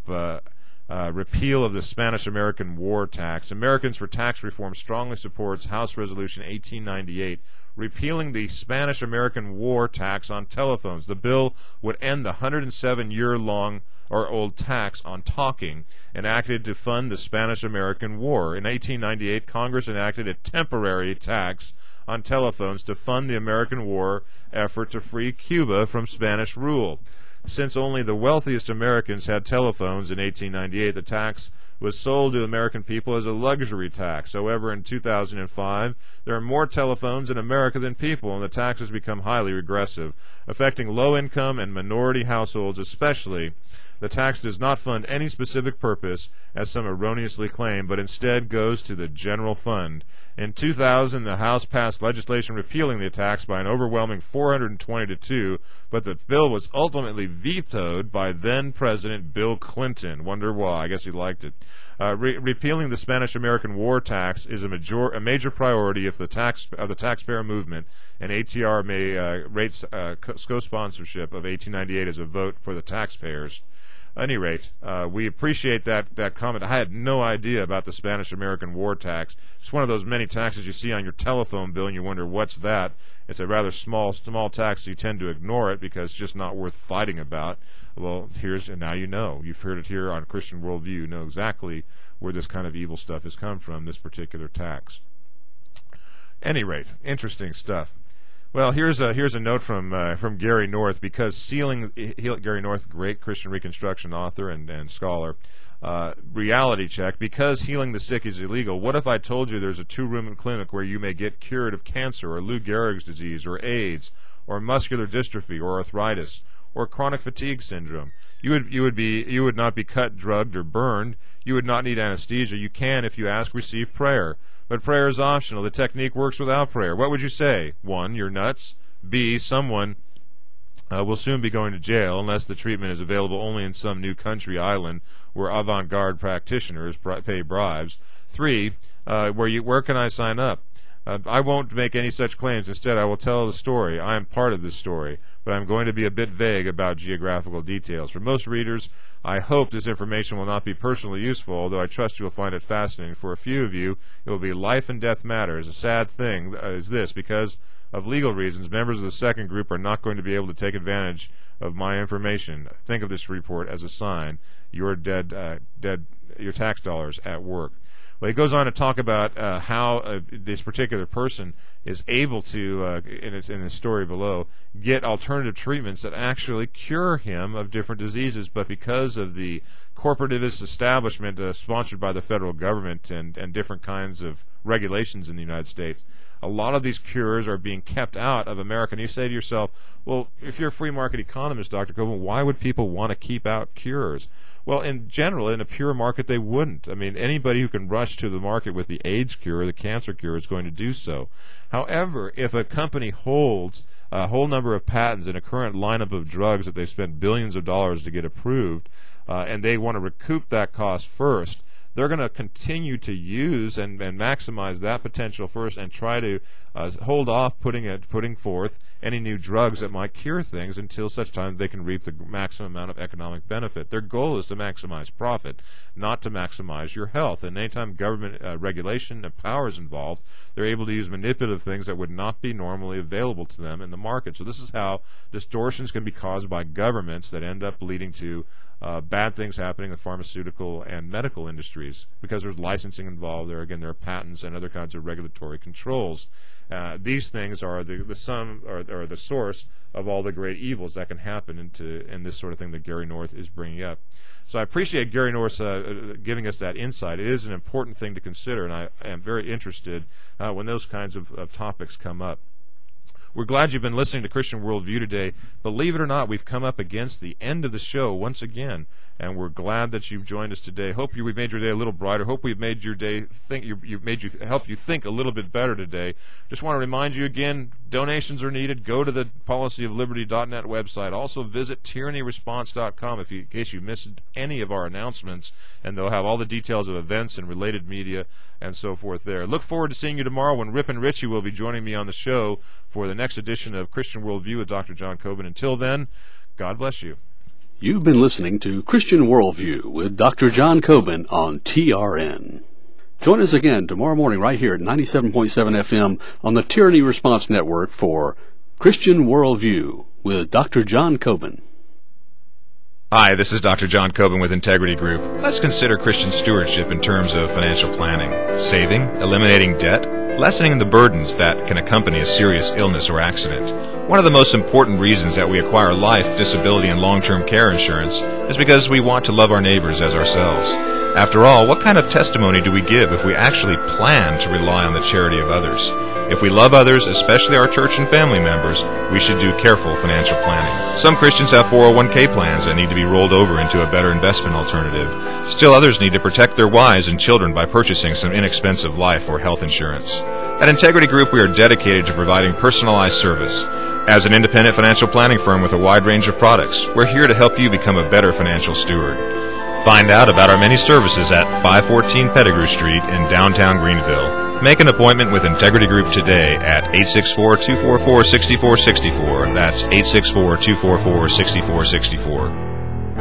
Repeal of the Spanish-American War Tax. Americans for Tax Reform strongly supports House Resolution 1898, repealing the Spanish-American War Tax on telephones. The bill would end the 107-year-long or old tax on talking, enacted to fund the Spanish-American War. In 1898, Congress enacted a temporary tax on telephones to fund the American War effort to free Cuba from Spanish rule. Since only the wealthiest Americans had telephones in 1898, the tax was sold to American people as a luxury tax. However, in 2005, there are more telephones in America than people, and the tax has become highly regressive, affecting low-income and minority households especially. The tax does not fund any specific purpose, as some erroneously claim, but instead goes to the general fund. In 2000, the House passed legislation repealing the tax by an overwhelming 420-2, but the bill was ultimately vetoed by then-President Bill Clinton. Wonder why? I guess he liked it. Repealing the Spanish-American War Tax is a major priority of the taxpayer movement, and ATR may rate co-sponsorship of 1898 as a vote for the taxpayers. At any rate, we appreciate that comment. I had no idea about the Spanish-American War Tax. It's one of those many taxes you see on your telephone bill, and you wonder, what's that? It's a rather small tax, so you tend to ignore it because it's just not worth fighting about. Well, now you know. You've heard it here on Christian Worldview. You know exactly where this kind of evil stuff has come from, this particular tax. At any rate, interesting stuff. Well, here's a note from Gary North, because Gary North, great Christian Reconstruction author and scholar, reality check, because healing the sick is illegal. What if I told you there's a 2-room clinic where you may get cured of cancer or Lou Gehrig's disease or AIDS or muscular dystrophy or arthritis or chronic fatigue syndrome? You would not be cut, drugged, or burned. You would not need anesthesia. You can, if you ask, receive prayer. But prayer is optional. The technique works without prayer. What would you say? 1, you're nuts. B, someone will soon be going to jail unless the treatment is available only in some new country island where avant-garde practitioners pay bribes. 3, where can I sign up? I won't make any such claims. Instead, I will tell the story. I am part of this story, but I'm going to be a bit vague about geographical details. For most readers, I hope this information will not be personally useful, although I trust you will find it fascinating. For a few of you, it will be life and death matters. A sad thing is this: because of legal reasons, members of the second group are not going to be able to take advantage of my information. Think of this report as a sign. Your your tax dollars at work. Well, he goes on to talk about how this particular person is able to, in his story below, get alternative treatments that actually cure him of different diseases, but because of the corporativist establishment sponsored by the federal government and different kinds of regulations in the United States, a lot of these cures are being kept out of America. And you say to yourself, well, if you're a free market economist, Dr. Coben, why would people want to keep out cures? Well, in general, in a pure market, they wouldn't. I mean, anybody who can rush to the market with the AIDS cure or the cancer cure is going to do so. However, if a company holds a whole number of patents in a current lineup of drugs that they've spent billions of dollars to get approved, and they want to recoup that cost first, they're going to continue to use and maximize that potential first and try to hold off putting forth any new drugs that might cure things until such time they can reap the maximum amount of economic benefit. Their goal is to maximize profit, not to maximize your health. And anytime government regulation and power is involved, they're able to use manipulative things that would not be normally available to them in the market. So this is how distortions can be caused by governments that end up leading to bad things happening in the pharmaceutical and medical industries because there's licensing involved. There are patents and other kinds of regulatory controls. These things are the sum or the source of all the great evils that can happen in this sort of thing that Gary North is bringing up. So I appreciate Gary North giving us that insight. It is an important thing to consider, and I am very interested when those kinds of topics come up. We're glad you've been listening to Christian Worldview today. Believe it or not, we've come up against the end of the show once again, and we're glad that you've joined us today. Hope we've made your day a little brighter. Hope we've made your day help you think a little bit better today. Just want to remind you again, donations are needed. Go to the policyofliberty.net website. Also visit tyrannyresponse.com in case you missed any of our announcements, and they'll have all the details of events and related media and so forth there. Look forward to seeing you tomorrow when Rip and Richie will be joining me on the show for the next edition of Christian Worldview with Dr. John Coben. Until then, God bless you. You've been listening to Christian Worldview with Dr. John Coben on TRN. Join us again tomorrow morning right here at 97.7 FM on the Tyranny Response Network for Christian Worldview with Dr. John Coben. Hi, this is Dr. John Coben with Integrity Group. Let's consider Christian stewardship in terms of financial planning, saving, eliminating debt, lessening the burdens that can accompany a serious illness or accident. One of the most important reasons that we acquire life, disability, and long-term care insurance is because we want to love our neighbors as ourselves. After all, what kind of testimony do we give if we actually plan to rely on the charity of others? If we love others, especially our church and family members, we should do careful financial planning. Some Christians have 401k plans that need to be rolled over into a better investment alternative. Still others need to protect their wives and children by purchasing some inexpensive life or health insurance. At Integrity Group, we are dedicated to providing personalized service. As an independent financial planning firm with a wide range of products, we're here to help you become a better financial steward. Find out about our many services at 514 Pettigrew Street in downtown Greenville. Make an appointment with Integrity Group today at 864-244-6464. That's 864-244-6464.